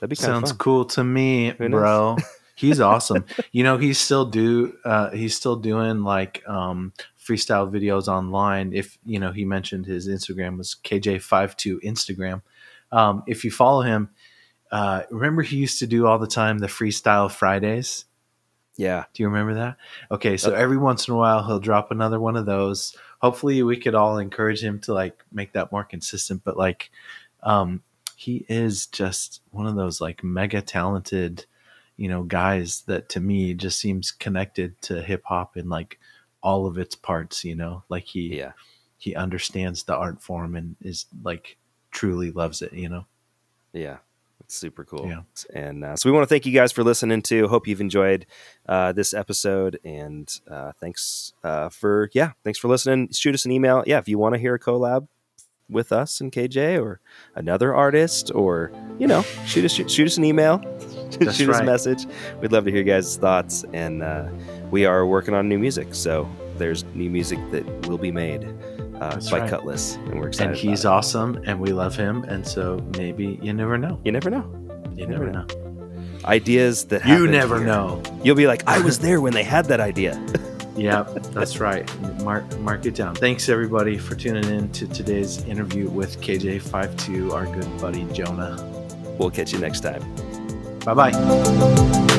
That'd be kind of Sounds fun. cool to me, bro. He's awesome. You know, he's still do uh, he's still doing like um, freestyle videos online. If you know, he mentioned his Instagram was K J fifty-two Instagram. Um, if you follow him, uh, remember he used to do all the time the Freestyle Fridays. Yeah. Do you remember that? Okay, so every once in a while he'll drop another one of those. Hopefully, we could all encourage him to like make that more consistent. But like, um, he is just one of those like mega talented, you know, guys that to me just seems connected to hip hop in like all of its parts, you know, like he, Yeah. he understands the art form and is like truly loves it, you know? Yeah. It's super cool. Yeah. And uh, so we want to thank you guys for listening to. Hope you've enjoyed uh, this episode, and uh, thanks uh, for, yeah, thanks for listening. Shoot us an email. Yeah. If you want to hear a collab with us and K J or another artist, or, you know, shoot us, shoot, shoot us an email. That's shoot us right. a message. We'd love to hear your guys' thoughts. And uh, we are working on new music, so there's new music that will be made uh, by right. Cutlass, and we're excited. And he's about awesome, and we love him, and so maybe you never know. it. You never know. You, You never, never know. Ideas that You happened never here. know. You'll be like, I was there when they had that idea. Yeah, that's right. Mark mark it down. Thanks everybody for tuning in to today's interview with K J fifty-two, our good buddy Jonah. We'll catch you next time. Bye bye.